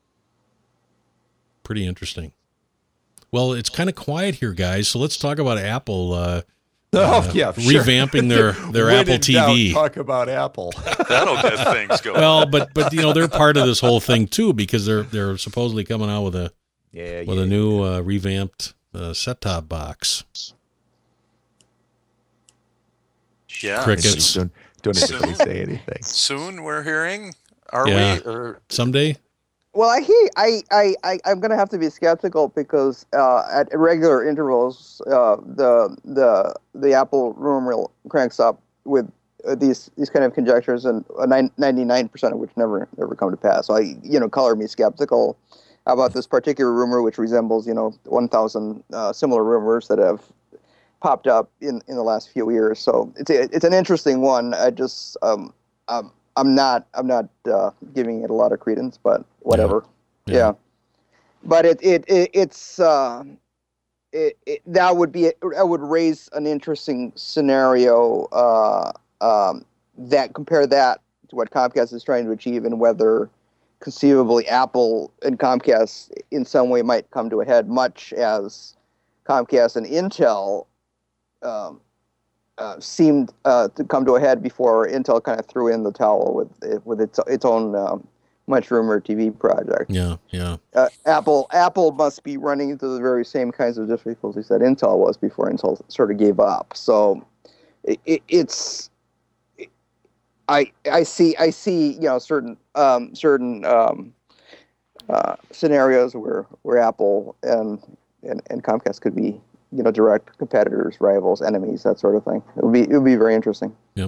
pretty interesting. Well, it's kind of quiet here, guys, so let's talk about Apple. Uh, Oh, uh, yeah, sure. revamping their, their When Apple in T V. doubt, talk about Apple. That'll get things going. Well, but but you know they're part of this whole thing too, because they're they're supposedly coming out with a yeah, with yeah, a new uh, revamped uh, set-top box. Yeah. Crickets. Don't, don't even let me say anything. Soon we're hearing. Are Yeah. we? Or, Someday. Well, I hear, I, I, I, I'm going to have to be skeptical because uh, at irregular intervals, uh, the the the Apple rumor cranks up with uh, these these kind of conjectures, and ninety-nine percent of which never never come to pass. So I, you know, color me skeptical about this particular rumor, which resembles, you know, one thousand uh, similar rumors that have popped up in, in the last few years. So it's a, it's an interesting one. I just um, um I'm not I'm not uh, giving it a lot of credence, but whatever. Yeah. Yeah. Yeah. But it it, it it's uh, it, it that would be that would raise an interesting scenario uh, um, that compare that to what Comcast is trying to achieve, and whether conceivably Apple and Comcast in some way might come to a head, much as Comcast and Intel um, Uh, seemed uh, to come to a head before Intel kind of threw in the towel with with its its own um, much rumored T V project. Yeah, yeah. Uh, Apple Apple must be running into the very same kinds of difficulties that Intel was before Intel sort of gave up. So it, it, it's it, I I see I see you know certain um, certain um, uh, scenarios where where Apple and, and and Comcast could be you know, direct competitors, rivals, enemies, that sort of thing. It would be it would be very interesting. Yep.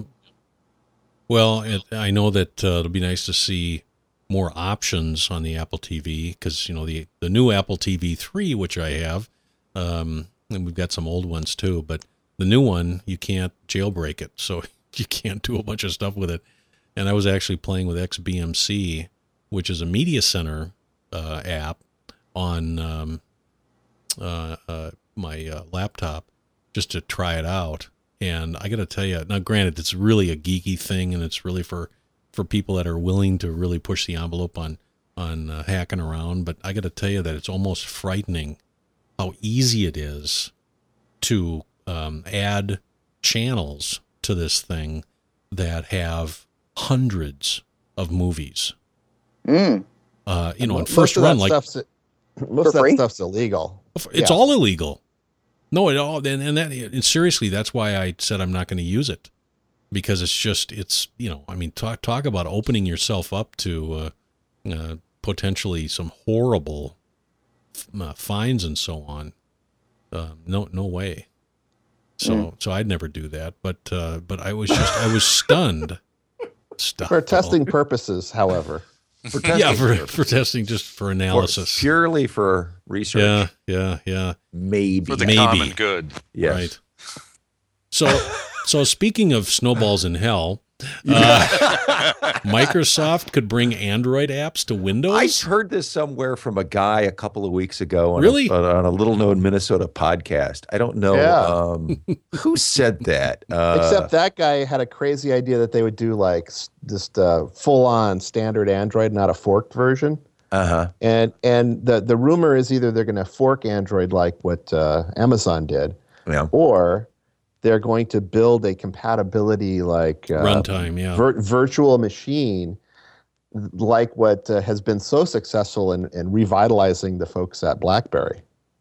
Well, it, I know that uh, it'll be nice to see more options on the Apple T V because, you know, the the new Apple T V three, which I have, um, and we've got some old ones too, but the new one, you can't jailbreak it, so you can't do a bunch of stuff with it. And I was actually playing with X B M C, which is a media center uh, app on um, uh, uh, my uh, laptop just to try it out. And I got to tell you, now granted, it's really a geeky thing, and it's really for, for people that are willing to really push the envelope on on uh, hacking around. But I got to tell you that it's almost frightening how easy it is to um, add channels to this thing that have hundreds of movies. Mm. Uh, you know, in Most first of that run, like stuff's, most of that free? stuff's illegal. it's Yeah. all illegal. No, it all and, and that and seriously, that's why I said I'm not going to use it, because it's just it's you know I mean talk talk about opening yourself up to uh, uh, potentially some horrible uh, fines and so on. Uh, no no way. So Mm. so I'd never do that. But uh, but I was just I was stunned. Stop. For testing purposes, however. For testing Yeah, for, purposes. for testing, just for For- analysis. purely for research. Yeah, yeah, yeah. Maybe. For the Maybe. common good. yes. Right. So, so speaking of snowballs in hell, uh, Microsoft could bring Android apps to I Windows. heard this somewhere from a guy a couple of weeks ago on, Really? a, on a little known Minnesota podcast. I don't know Yeah. um, who said that. Uh, Except that guy had a crazy idea that they would do like s- just uh, full on standard Android, not a forked version. uh-huh. And and the the rumor is either they're going to fork Android like what uh, Amazon did, Yeah. or they're going to build a compatibility like uh, Runtime, yeah. vir- virtual machine like what uh, has been so successful in, in revitalizing the folks at BlackBerry.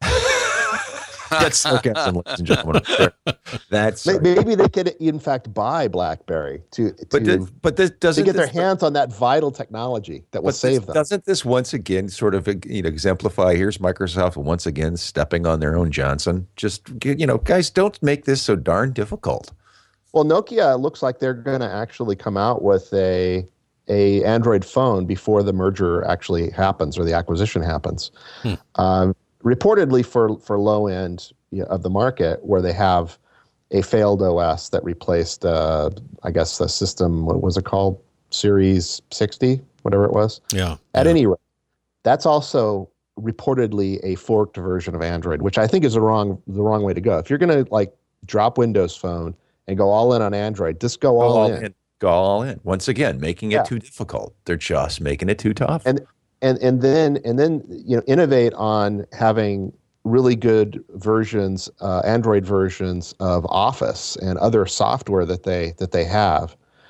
That's sarcasm, ladies and gentlemen. I'm sure. That's May- Maybe they could, in fact, buy BlackBerry to, to, but this, but this to doesn't get their this- hands on that vital technology that will but this- save them. Doesn't this once again sort of you know exemplify? Here's Microsoft once again stepping on their own Johnson. Just you know, guys, don't make this so darn difficult. Well, Nokia looks like they're going to actually come out with a a Android phone before the merger actually happens or the acquisition happens. Hmm. Um, reportedly for for low end of the market, where they have a failed O S that replaced, uh, I guess, the system. What was it called? Series sixty, whatever it was. Yeah. At yeah. any rate, that's also reportedly a forked version of Android, which I think is the wrong the wrong way to go. If you're going to like drop Windows Phone and go all in on Android, just go all, all in. in. Go all in. Once again, making it Yeah. too difficult. They're just making it too tough. And and and then and then you know innovate on having really good versions, uh, Android versions of Office and other software that they that they have,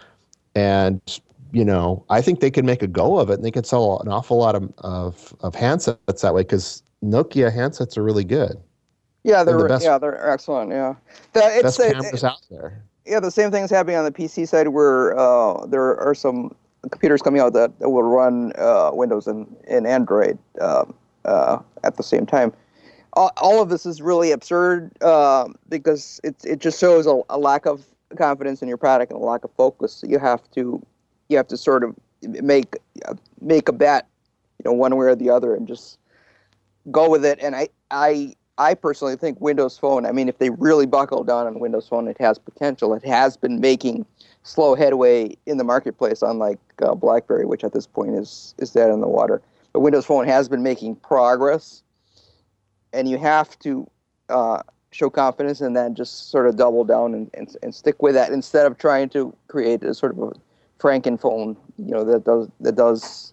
and you know I think they can make a go of it, and they can sell an awful lot of of, of handsets that way, because Nokia handsets are really good. Yeah, They're they're the best- yeah they're excellent. Yeah, the, it's Best the- cameras out there. yeah the same thing's happening on the P C side, where uh, there are some computers coming out that, that will run uh, Windows and, and Android uh, uh, at the same time. All, all of this is really absurd uh, because it it just shows a, a lack of confidence in your product and a lack of focus. You have to you have to sort of make make a bet, you know, one way or the other, and just go with it. And I I I personally think Windows Phone, I mean, if they really buckle down on Windows Phone, it has potential. It has been making slow headway in the marketplace, unlike uh, BlackBerry, which at this point is is dead in the water. But Windows Phone has been making progress, and you have to uh, show confidence and then just sort of double down and, and, and stick with that, instead of trying to create a sort of a Frankenphone, you know, that does that does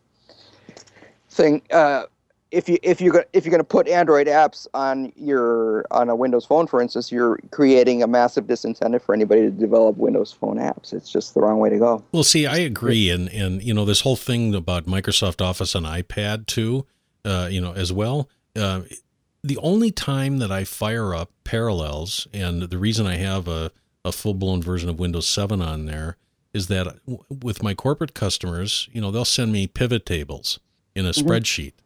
thing. Uh, if you if you're if you're going to put Android apps on your on a Windows Phone, for instance, you're creating a massive disincentive for anybody to develop Windows Phone apps. It's just the wrong way to go. Well, see, I agree, and and you know this whole thing about Microsoft Office on iPad too, uh, you know, as well. Uh, the only time that I fire up Parallels, and the reason I have a, a full blown version of Windows seven on there, is that w- with my corporate customers, you know, they'll send me pivot tables in a Mhm. spreadsheet.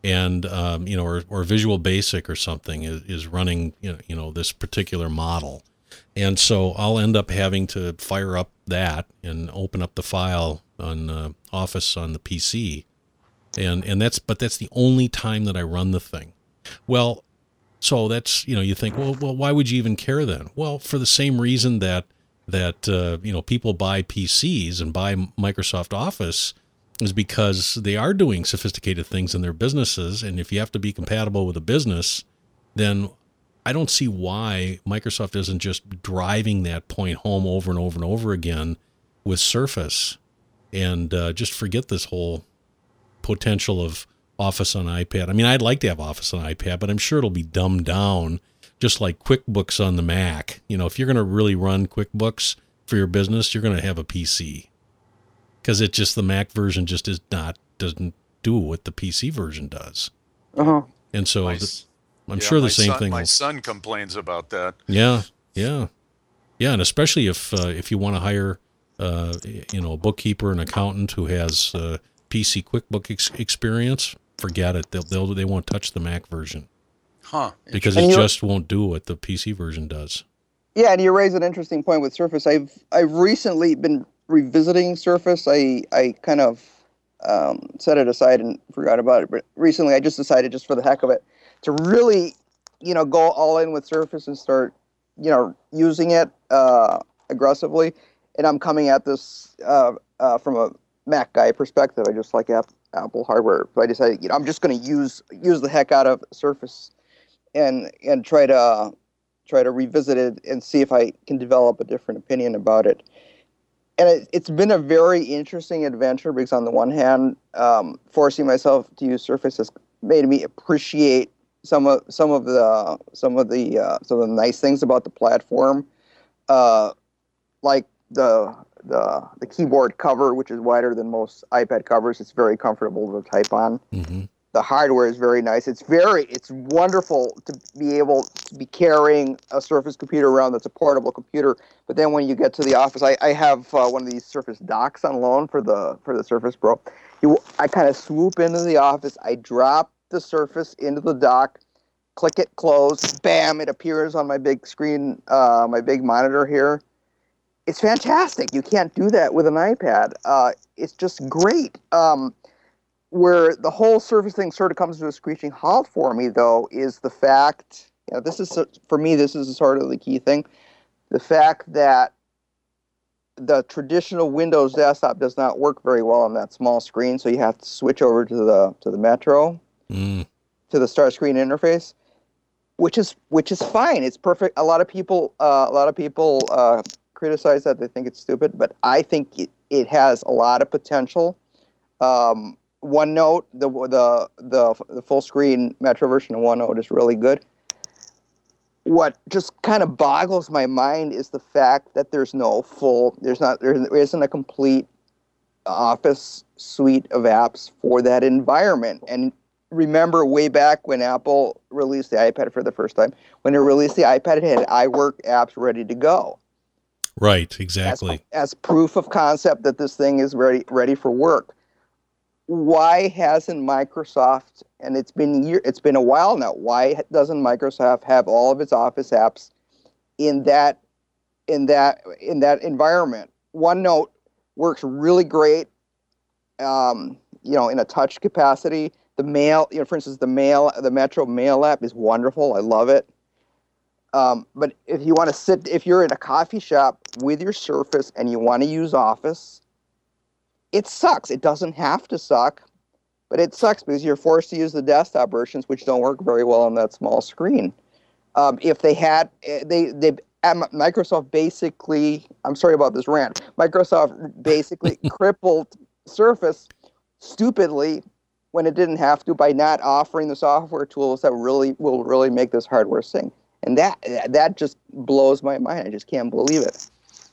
and um, you know, or, or Visual Basic or something is, is running you know, you know this particular model, and so I'll end up having to fire up that and open up the file on uh, Office on the P C, and and that's but that's the only time that I run the thing. Well, so that's you know you think well well why would you even care then? Well, for the same reason that that uh, you know people buy P Cs and buy Microsoft Office is because they are doing sophisticated things in their businesses, and if you have to be compatible with a business, then I don't see why Microsoft isn't just driving that point home over and over and over again with Surface, and uh, just forget this whole potential of Office on iPad. I mean, I'd like to have Office on iPad, but I'm sure it'll be dumbed down, just like QuickBooks on the Mac. You know, if you're going to really run QuickBooks for your business, you're going to have a P C. Because it just the Mac version just is not doesn't do what the P C version does, Uh-huh. and so My the, s- I'm yeah, sure the my same son, thing. My will- son complains about that. yeah, yeah, yeah, and especially if uh, if you want to hire, uh, you know, a bookkeeper, an accountant who has uh, P C QuickBook ex- experience, forget it. They'll, they'll they won't touch the Mac version Huh. because And it you- just won't do what the P C version does. Yeah, and you raise an interesting point with Surface. I've I've recently been revisiting Surface. I I kind of um, set it aside and forgot about it, but recently I just decided, just for the heck of it, to really, you know, go all in with Surface and start, you know, using it uh, aggressively. And I'm coming at this uh, uh, from a Mac guy perspective. I just like app, Apple hardware, so I decided, you know, I'm just going to use use the heck out of Surface and and try to. try to revisit it and see if I can develop a different opinion about it. And it, it's been a very interesting adventure because on the one hand, um, forcing myself to use Surface has made me appreciate some of some of the some of the uh, some of the nice things about the platform, uh, like the the the keyboard cover, which is wider than most iPad covers. It's very comfortable to type on. Mm-hmm. The hardware is very nice. It's very, it's wonderful to be able to be carrying a Surface computer around that's a portable computer. But then when you get to the office, I, I have uh, one of these Surface docks on loan for the for the Surface Pro. You, I kind of swoop into the office. I drop the Surface into the dock, click it close, bam! It appears on my big screen, uh, my big monitor here. It's fantastic. You can't do that with an iPad. Uh, it's just great. Um, Where the whole Surface thing sort of comes to a screeching halt for me, though, is the fact, you know, this is, for me, this is sort of the key thing, the fact that the traditional Windows desktop does not work very well on that small screen, so you have to switch over to the to the Metro, Mm. to the Start Screen interface, which is which is fine. It's perfect. A lot of people, uh, a lot of people uh, criticize that. They think it's stupid, but I think it, it has a lot of potential. Um, OneNote, the the the the full screen Metro version of OneNote is really good. What just kind of boggles my mind is the fact that there's no full, there's not, there isn't a complete Office suite of apps for that environment. And remember, way back when Apple released the iPad for the first time, when it released the iPad, it had iWork apps ready to go. Right, exactly. As, as proof of concept that this thing is ready ready for work. Why hasn't Microsoft, and it's been year, it's been a while now, why doesn't Microsoft have all of its Office apps in that in that in that environment? OneNote works really great, um, you know, in a touch capacity. The mail, you know, for instance, the mail, the Metro Mail app is wonderful. I love it. Um, but if you want to sit, if you're in a coffee shop with your Surface and you want to use Office, it sucks. It doesn't have to suck, but it sucks because you're forced to use the desktop versions, which don't work very well on that small screen. Um, if they had, they they Microsoft basically, I'm sorry about this rant. Microsoft basically crippled Surface stupidly when it didn't have to by not offering the software tools that really will really make this hardware sing. And that that just blows my mind. I just can't believe it.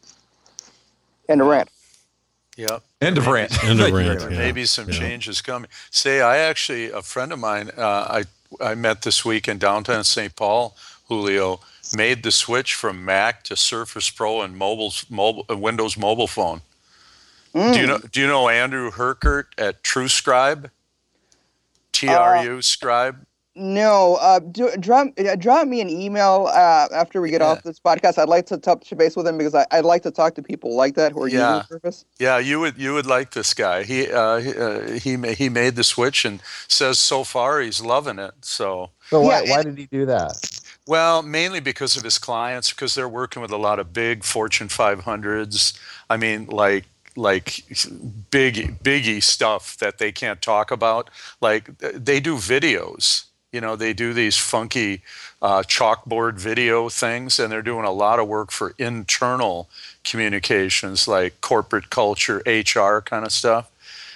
End of rant. Yeah. End of rant. End of Thank you very rant, much. yeah. Maybe some yeah. change is coming. Say, I actually, a friend of mine, uh, I I met this week in downtown Saint Paul, Julio, made the switch from Mac to Surface Pro and mobile's mobile uh, Windows mobile phone. Mm. Do you know? Do you know Andrew Herkert at TrueScribe? T R U, Scribe? No, uh, do, drop, uh, drop me an email uh, after we get Yeah. off this podcast. I'd like to touch base with him because I, I'd like to talk to people like that who are Yeah. using Surface. Yeah, you would you would like this guy. He uh, he uh, he, ma- he made the switch and says so far he's loving it. So So why, Yeah, why did he do that? well, mainly because of his clients, because they're working with a lot of big Fortune five hundreds. I mean, like like big biggie stuff that they can't talk about. Like they do videos. You know, they do these funky uh, chalkboard video things, and they're doing a lot of work for internal communications, like corporate culture, H R kind of stuff.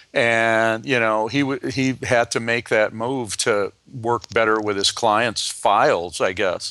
And you know, he w- he had to make that move to work better with his clients' files, I guess.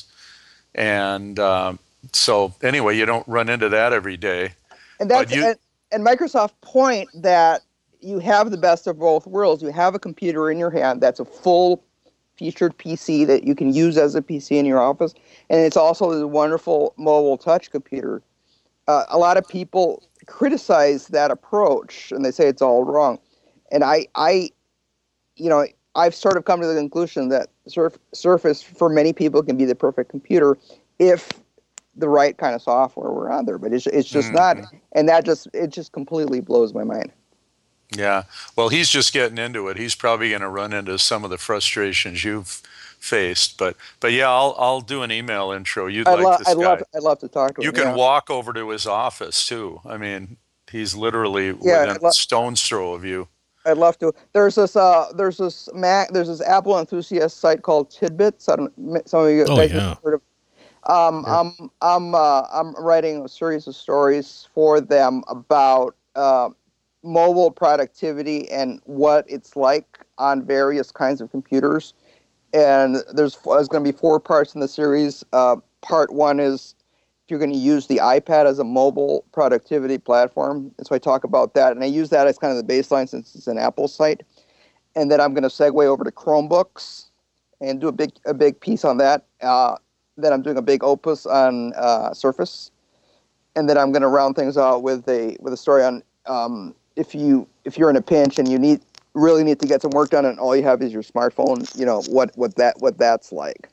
And um, so, anyway, you don't run into that every day. And that's But you- and, and Microsoft point that you have the best of both worlds. You have a computer in your hand that's a full featured P C that you can use as a P C in your office, and it's also this wonderful mobile touch computer. Uh, a lot of people criticize that approach, and they say it's all wrong. And I, I, you know, I've sort of come to the conclusion that Surf, Surface for many people can be the perfect computer if the right kind of software were on there, but it's it's just Mhm. not, and that just it just completely blows my mind. Yeah. Well, he's just getting into it. He's probably going to run into some of the frustrations you've faced. But but yeah, I'll I'll do an email intro. You'd I like love this I guy. love I'd love to talk to You him. can yeah. walk over to his office too. I mean, he's literally Yeah, within I'd lo- a stone's throw of you. I'd love to. There's this uh there's this Mac there's this Apple enthusiast site called Tidbits. I don't some of you Oh, guys yeah. have heard of. Um, Yeah. I'm I'm uh, I'm writing a series of stories for them about uh, mobile productivity and what it's like on various kinds of computers. And there's there's going to be four parts in the series. Uh, part one is if you're going to use the iPad as a mobile productivity platform. And so I talk about that, and I use that as kind of the baseline since it's an Apple site. And then I'm going to segue over to Chromebooks and do a big a big piece on that. Uh, then I'm doing a big opus on uh, Surface, and then I'm going to round things out with a with a story on um, if you if you're in a pinch and you need really need to get some work done, and all you have is your smartphone. You know what what that what that's like,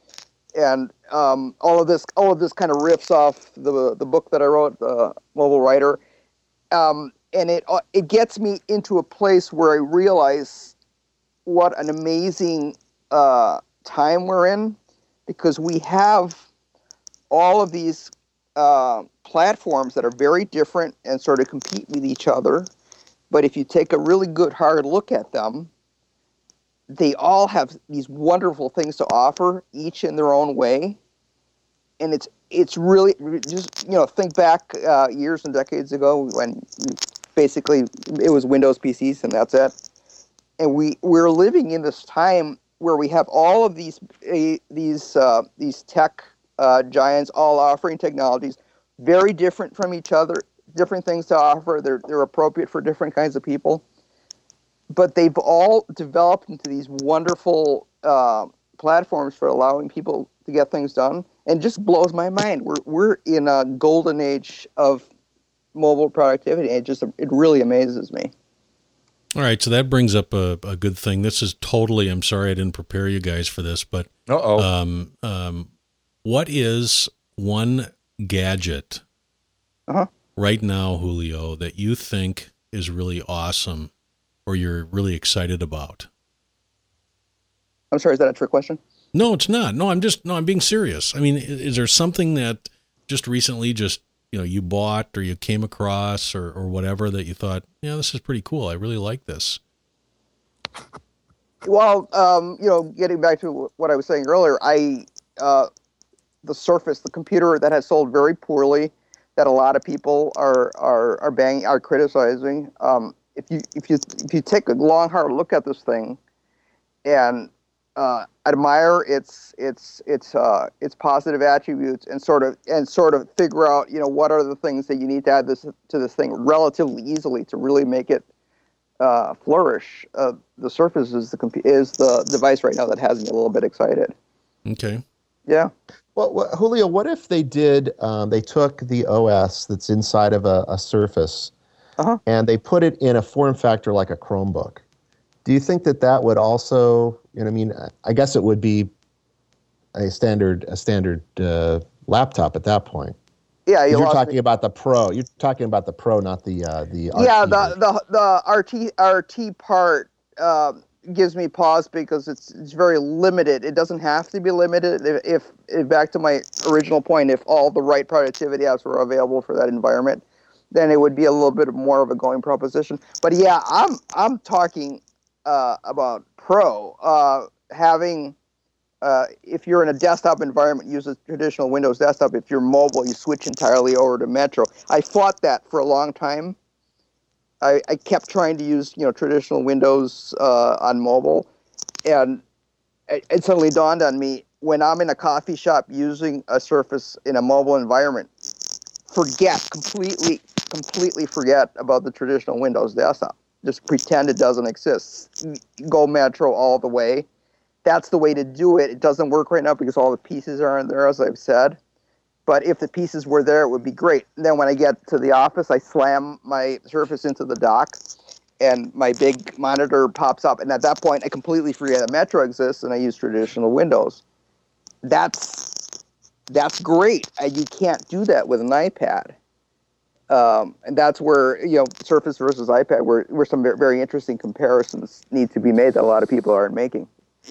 and um, all of this all of this kind of riffs off the the book that I wrote, the Mobile Writer, um, and it uh, it gets me into a place where I realize what an amazing uh, time we're in. Because we have all of these uh, platforms that are very different and sort of compete with each other. But if you take a really good hard look at them, they all have these wonderful things to offer, each in their own way. And it's it's really just, you know, think back uh, years and decades ago when basically it was Windows P Cs and that's it. And we, we're living in this time where we have all of these uh, these uh, these tech uh, giants all offering technologies very different from each other, different things to offer. They're they're appropriate for different kinds of people, but they've all developed into these wonderful uh, platforms for allowing people to get things done. And it just blows my mind. We're we're in a golden age of mobile productivity. It just it really amazes me. All right, so that brings up a, a good thing. This is totally, I'm sorry I didn't prepare you guys for this, but Uh-oh. um, um, what is one gadget Uh-huh. right now, Julio, that you think is really awesome or you're really excited about? I'm sorry, is that a trick question? No, it's not. No, I'm just, no, I'm being serious. I mean, is, is there something that just recently just, you know, you bought or you came across or, or whatever that you thought, yeah, this is pretty cool. I really like this. Well, um, you know, getting back to what I was saying earlier, I uh, the Surface, the computer that has sold very poorly, that a lot of people are are are banging, are criticizing. Um, if you if you if you take a long hard look at this thing, and uh, admire its its its uh, its positive attributes, and sort of and sort of figure out, you know, what are the things that you need to add this to this thing relatively easily to really make it uh, flourish. Uh, the Surface is the comp- is the device right now that has me a little bit excited. Okay. Yeah. Well, wh- Julio, what if they did? Um, they took the O S that's inside of a, a Surface, Uh-huh. and they put it in a form factor like a Chromebook, Do you think that that would also, you know, I mean, I guess it would be a standard a standard uh, laptop at that point. Yeah, you You're lost talking me. about the Pro. You're talking about the Pro, not the uh, the R T Yeah, the version. the the R T R T part uh, gives me pause because it's it's very limited. It doesn't have to be limited. If, if, if back to my original point, if all the right productivity apps were available for that environment, then it would be a little bit more of a going proposition. But yeah, I'm I'm talking uh, about Pro uh, having. Uh, if you're in a desktop environment, use a traditional Windows desktop. If you're mobile, you switch entirely over to Metro. I fought that for a long time. I, I kept trying to use, you know, traditional Windows uh, on mobile, and it, it suddenly dawned on me when I'm in a coffee shop using a Surface in a mobile environment, forget completely, completely forget about the traditional Windows desktop. Just pretend it doesn't exist. Go Metro all the way. That's the way to do it. It doesn't work right now because all the pieces aren't there, as I've said. But if the pieces were there, it would be great. And then when I get to the office, I slam my Surface into the dock, and my big monitor pops up. And at that point, I completely forget that Metro exists, and I use traditional Windows. That's that's great. And you can't do that with an iPad. Um, and that's where, you know, Surface versus iPad, where, where some very interesting comparisons need to be made that a lot of people aren't making.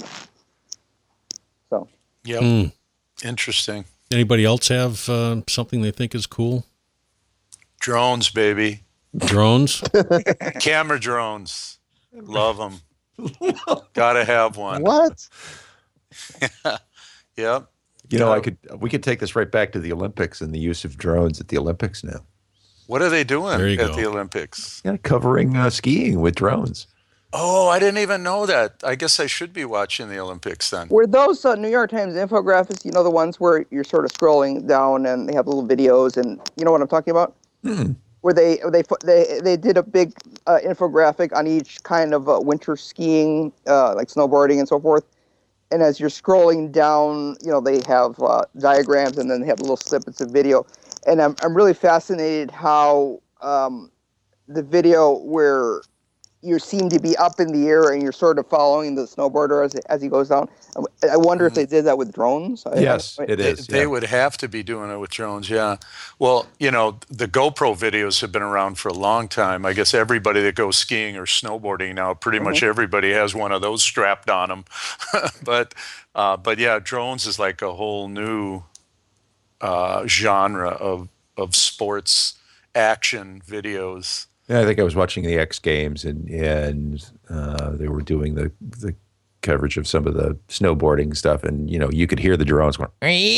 So, Yep. Mm. Interesting. Anybody else have uh, something they think is cool? Drones, baby. Drones? Camera drones. Love them. Gotta have one. What? Yep. You know, Yeah. I could we could take this right back to the Olympics and the use of drones at the Olympics now. What are they doing There you at go. the Olympics? Yeah, covering uh, skiing with drones. Oh, I didn't even know that. I guess I should be watching the Olympics then. were those uh, New York Times infographics, you know, the ones where you're sort of scrolling down and they have little videos, and you know what I'm talking about? Hmm. Where they they put- they they did a big uh, infographic on each kind of uh, winter skiing, uh, like snowboarding and so forth. And as you're scrolling down, you know, they have uh, diagrams and then they have little snippets of video. And I'm I'm really fascinated how um, the video where you seem to be up in the air and you're sort of following the snowboarder as as he goes down. I wonder if they did that with drones. I- Yes, I- it They, is. they yeah. would have to be doing it with drones, yeah. Well, you know, the GoPro videos have been around for a long time. I guess everybody that goes skiing or snowboarding now, pretty much everybody has one of those strapped on them. but, uh, but yeah, drones is like a whole new uh, genre of of sports action videos. Yeah, I think I was watching the X Games, and and uh, they were doing the the coverage of some of the snowboarding stuff, and you know you could hear the drones going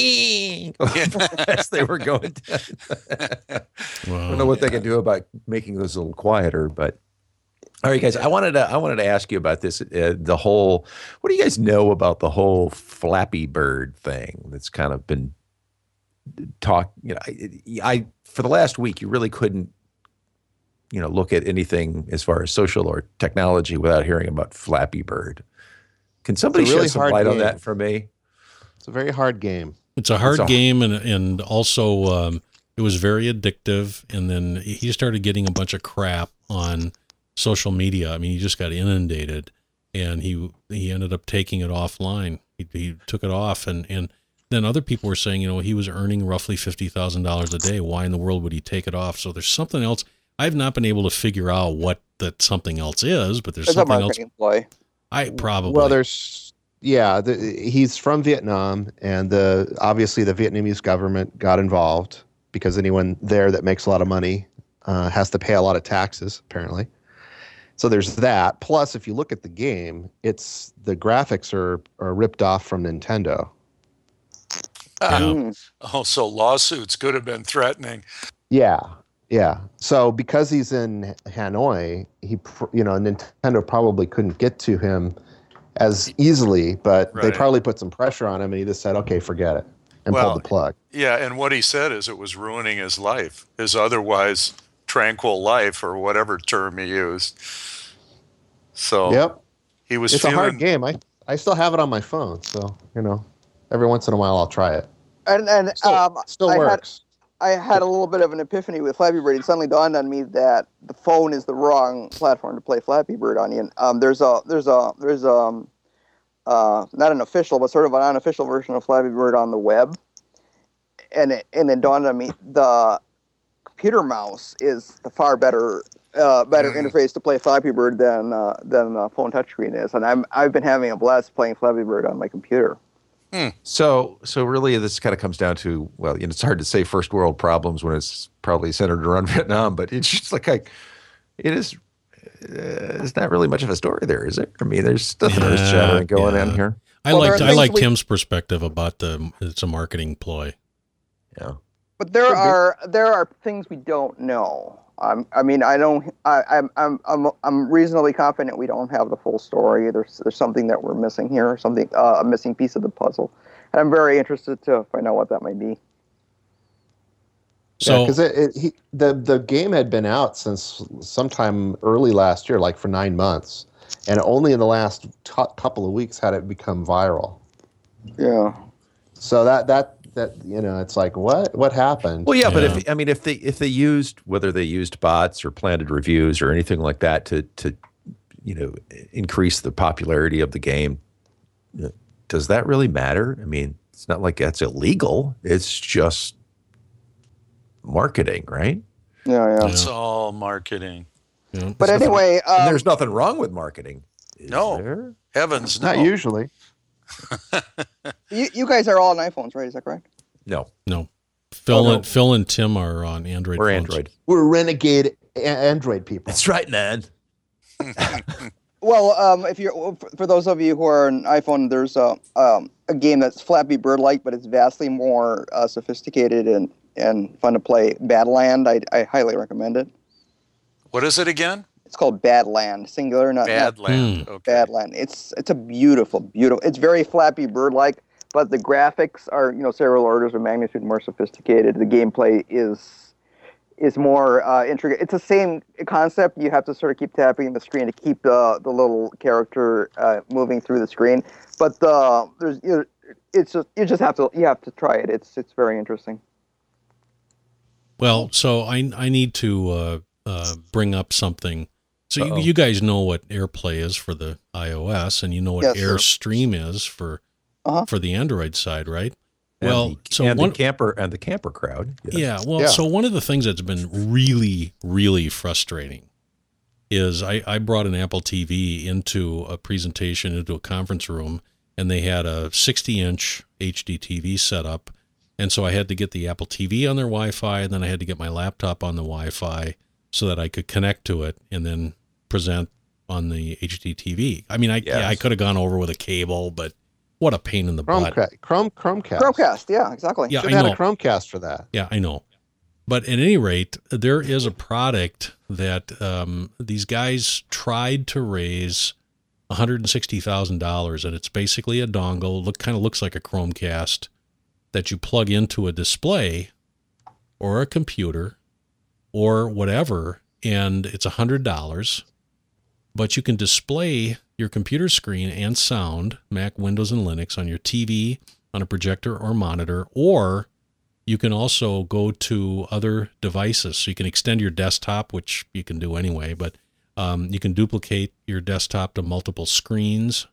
as they were going down. I don't know what they can do about making those a little quieter, but all right, guys, I wanted to I wanted to ask you about this. Uh, the whole, what do you guys know about the whole Flappy Bird thing that's kind of been talk? You know, I, I for the last week you really couldn't, you know, look at anything as far as social or technology without hearing about Flappy Bird. Can somebody It's a really shed some hard light on game. that for me? It's a very hard game. It's a hard It's a- game, and and also um, it was very addictive. And then he started getting a bunch of crap on social media. I mean, he just got inundated, and he he ended up taking it offline. He, he took it off, and and then other people were saying, you know, he was earning roughly fifty thousand dollars a day. Why in the world would he take it off? So there's something else. I've not been able to figure out what that something else is, but there's It's a something else. marketing ploy. I probably Well, there's yeah. The, he's from Vietnam, and the obviously the Vietnamese government got involved because anyone there that makes a lot of money uh, has to pay a lot of taxes, apparently. So there's that. Plus, if you look at the game, it's the graphics are are ripped off from Nintendo. Yeah. Mm. Oh, so lawsuits could have been threatening. Yeah, yeah. So because he's in Hanoi, he pr- you know Nintendo probably couldn't get to him as easily, but they Right. probably put some pressure on him, and he just said, "Okay, forget it," and Well, pulled the plug. Yeah, and what he said is it was ruining his life, his otherwise tranquil life, or whatever term he used. So Yep, he was it's feeling. a hard game. I I still have it on my phone, so you know, every once in a while I'll try it. And and Still, um, still I had works. I had a little bit of an epiphany with Flappy Bird. It suddenly dawned on me that the phone is the wrong platform to play Flappy Bird on. And um, there's a there's a there's um uh not an official but sort of an unofficial version of Flappy Bird on the web, and it and it dawned on me the computer mouse is the far better uh, better mm. interface to play Flappy Bird than uh, than the phone touchscreen is. And I'm I've been having a blast playing Flappy Bird on my computer. Hmm. So, so really, this kind of comes down to, well, you know, it's hard to say first world problems when it's probably centered around Vietnam, but it's just like, like it is. Uh, it's not really much of a story there, is it? I mean, there's stuff yeah, earth shattering going yeah. on here. I well, liked I liked we, Tim's perspective about the it's a marketing ploy. Yeah, but there are there are things we don't know. Um, I mean, I don't. I, I'm I'm I'm I'm reasonably confident we don't have the full story. There's there's something that we're missing here, something uh, a missing piece of the puzzle, and I'm very interested to find out what that might be. So, because yeah, it, it, he, the the game had been out since sometime early last year, like for nine months, and only in the last t- couple of weeks had it become viral. Yeah. So that that. That you know, it's like what what happened? Well, yeah, yeah, but if I mean, if they if they used whether they used bots or planted reviews or anything like that to to you know increase the popularity of the game, does that really matter? I mean, it's not like that's illegal. It's just marketing, right? Yeah, yeah. It's all marketing. Yeah. But There's anyway, nothing, um, there's nothing wrong with marketing. Is No. there? Heavens, no. Not usually. you you guys are all on iPhones, right? Is that correct? No, No, Phil Oh, no. and Phil and Tim are on Android. we're phones. Android. We're renegade a- Android people. That's right, man. Well, um, if you're for those of you who are on iPhone, there's a um, a game that's Flappy Bird-like, but it's vastly more uh, sophisticated and, and fun to play. Badland, I I highly recommend it. What is it again? It's called Badland, singular, not not Badland. Hmm. Okay. Badland. It's it's a beautiful, beautiful. It's very Flappy Bird-like, but the graphics are you know several orders of magnitude more sophisticated. The gameplay is is more uh, intricate. It's the same concept. You have to sort of keep tapping the screen to keep the the little character uh, moving through the screen. But the there's you know, it's just you just have to you have to try it. It's it's very interesting. Well, so I I need to uh, uh, bring up something. So you, Uh-oh. you guys know what AirPlay is for the iOS, and you know what Yes, sir. AirStream is for Uh-huh. for the Android side, right? And Well, the, so and one, the camper and the camper crowd. Yes. yeah. Well, Yeah. so one of the things that's been really, really frustrating is I, I brought an Apple T V into a presentation, into a conference room, and they had a sixty inch H D T V set up. And so I had to get the Apple T V on their Wi-Fi, and then I had to get my laptop on the Wi-Fi so that I could connect to it and then present on the H D T V. I mean, I yeah, I Yes. could have gone over with a cable, but what a pain in the butt. Chromecast. Chrome Chromecast. Chromecast, yeah, exactly. Yeah, Should I have know. had a Chromecast for that. Yeah, I know. But at any rate, there is a product that um, these guys tried to raise one hundred sixty thousand dollars, and it's basically a dongle. Look, kind of looks like a Chromecast that you plug into a display or a computer or whatever, and it's one hundred dollars. But you can display your computer screen and sound, Mac, Windows, and Linux, on your T V, on a projector or monitor, or you can also go to other devices. So you can extend your desktop, which you can do anyway, but um, you can duplicate your desktop to multiple screens.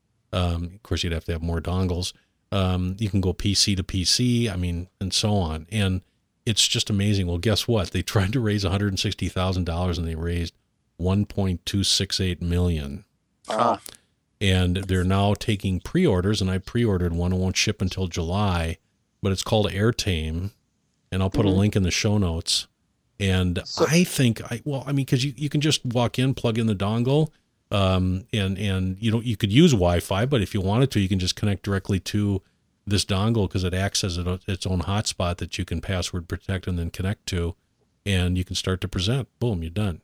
Um, of course, you'd have to have more dongles. Um, you can go P C to P C, I mean, and so on. And it's just amazing. Well, guess what? They tried to raise one hundred sixty thousand dollars and they raised one point two six eight million dollars. Huh. And they're now taking pre-orders, and I pre-ordered one. It won't ship until July, but it's called AirTame, and I'll put Mhm. a link in the show notes. And So- I think, I well, I mean, because you, you can just walk in, plug in the dongle, um, and and you know you could use Wi-Fi, but if you wanted to, you can just connect directly to this dongle because it acts as a, its own hotspot that you can password protect and then connect to, and you can start to present. Boom, you're done.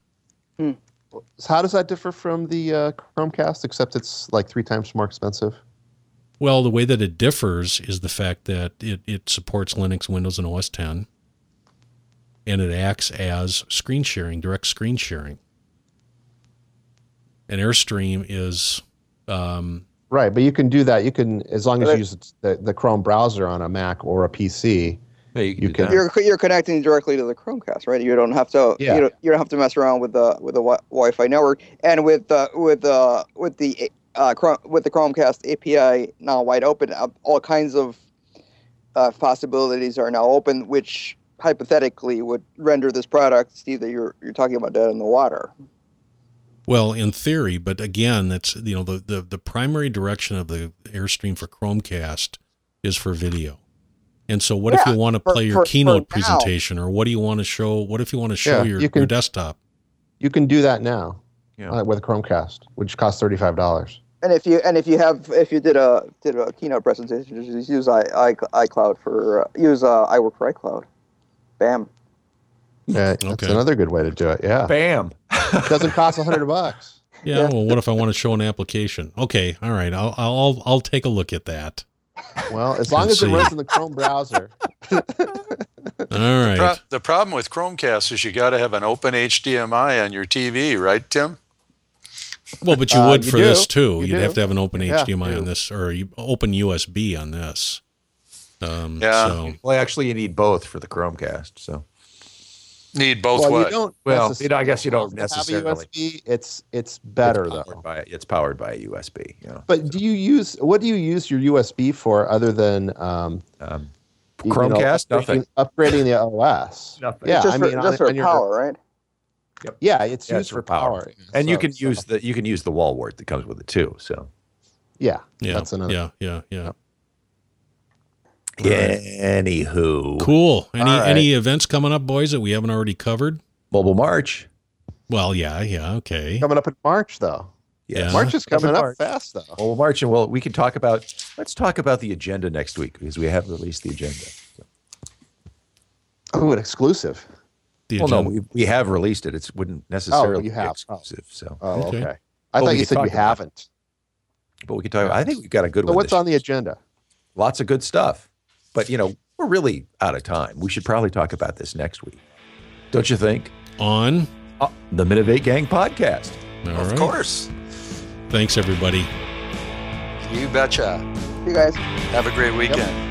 So how does that differ from the uh, Chromecast, except it's like three times more expensive? Well, the way that it differs is the fact that it, it supports Linux, Windows, and O S ten, and it acts as screen sharing, direct screen sharing. And AirStream is, um, Right, but you can do that. You can, as long as Right. you use the, the Chrome browser on a Mac or a P C, Yeah, you can. You do can- that. You're you're connecting directly to the Chromecast, right? You don't have to. Yeah. You don't, you don't have to mess around with the with the wi- Wi-Fi network, and with uh, with uh, with the uh, Chrome, with the Chromecast A P I now wide open, uh, all kinds of uh, possibilities are now open, which hypothetically would render this product, Steve, that you're you're talking about, dead in the water. Well, in theory, but again, that's you know the, the, the primary direction of the Airstream for Chromecast is for video. And so what if Yeah, you want to for- play your for- keynote for now. presentation, or what do you want to show? What if you want to show Yeah, your, you can- your desktop? You can do that now Yeah. uh, with Chromecast, which costs thirty-five dollars. And if you and if you have if you did a did a keynote presentation, just use i, I iCloud for uh, use uh, iWork for iCloud. Bam. Yeah, that's Okay. another good way to do it. Yeah, Bam. it doesn't cost a hundred bucks. Yeah, Yeah. well, what if I want to show an application? Okay, all right, I'll I'll I'll take a look at that. Well, as long Let's as it see. runs in the Chrome browser. All right. Pro- the problem with Chromecast is you got to have an open H D M I on your T V, right, Tim? Well, but you Uh, would you for do. this too. You You'd do. have to have an open Yeah, H D M I you on do. this, or you, open U S B on this. Um, Yeah. So Well, actually, you need both for the Chromecast. So, Need both well, what? you don't. well, necess- you know, I guess you don't have a necessarily. U S B. It's it's better it's though. powered by, it's powered by a U S B. You know, But do you use what do you use your U S B for other than um, um, you know, Chromecast, nothing. upgrading, upgrading the O S? Nothing. Yeah, just I for, mean, on- just for on your- power, right? Yeah, it's Yeah, used it's for power, and you So- can so- use the you can use the wall wart that comes with it too. So, Yeah, yeah, that's another. yeah, yeah, yeah. anywho, Cool. Any All right. any events coming up, boys, that we haven't already covered? Mobile March. Well, yeah, yeah, okay. Coming up in March though. Yeah. March is Coming coming up March. fast though. Mobile March, and well, we can talk about. Let's talk about the agenda next week because we have released the agenda. Oh, an exclusive. The Well, no, agenda- we, we have released it. It wouldn't necessarily you be have. exclusive. So, Oh, Okay. okay. I Well, thought we you could said you talk about it. haven't. but we can talk. I think we've got a good So one. what's this on the year. agenda? Lots of good stuff. But you know, we're really out of time. We should probably talk about this next week. Don't you think? on. Uh, the Minovate Gang podcast. All of right. course. Thanks, everybody. You betcha. You guys. Have a great weekend.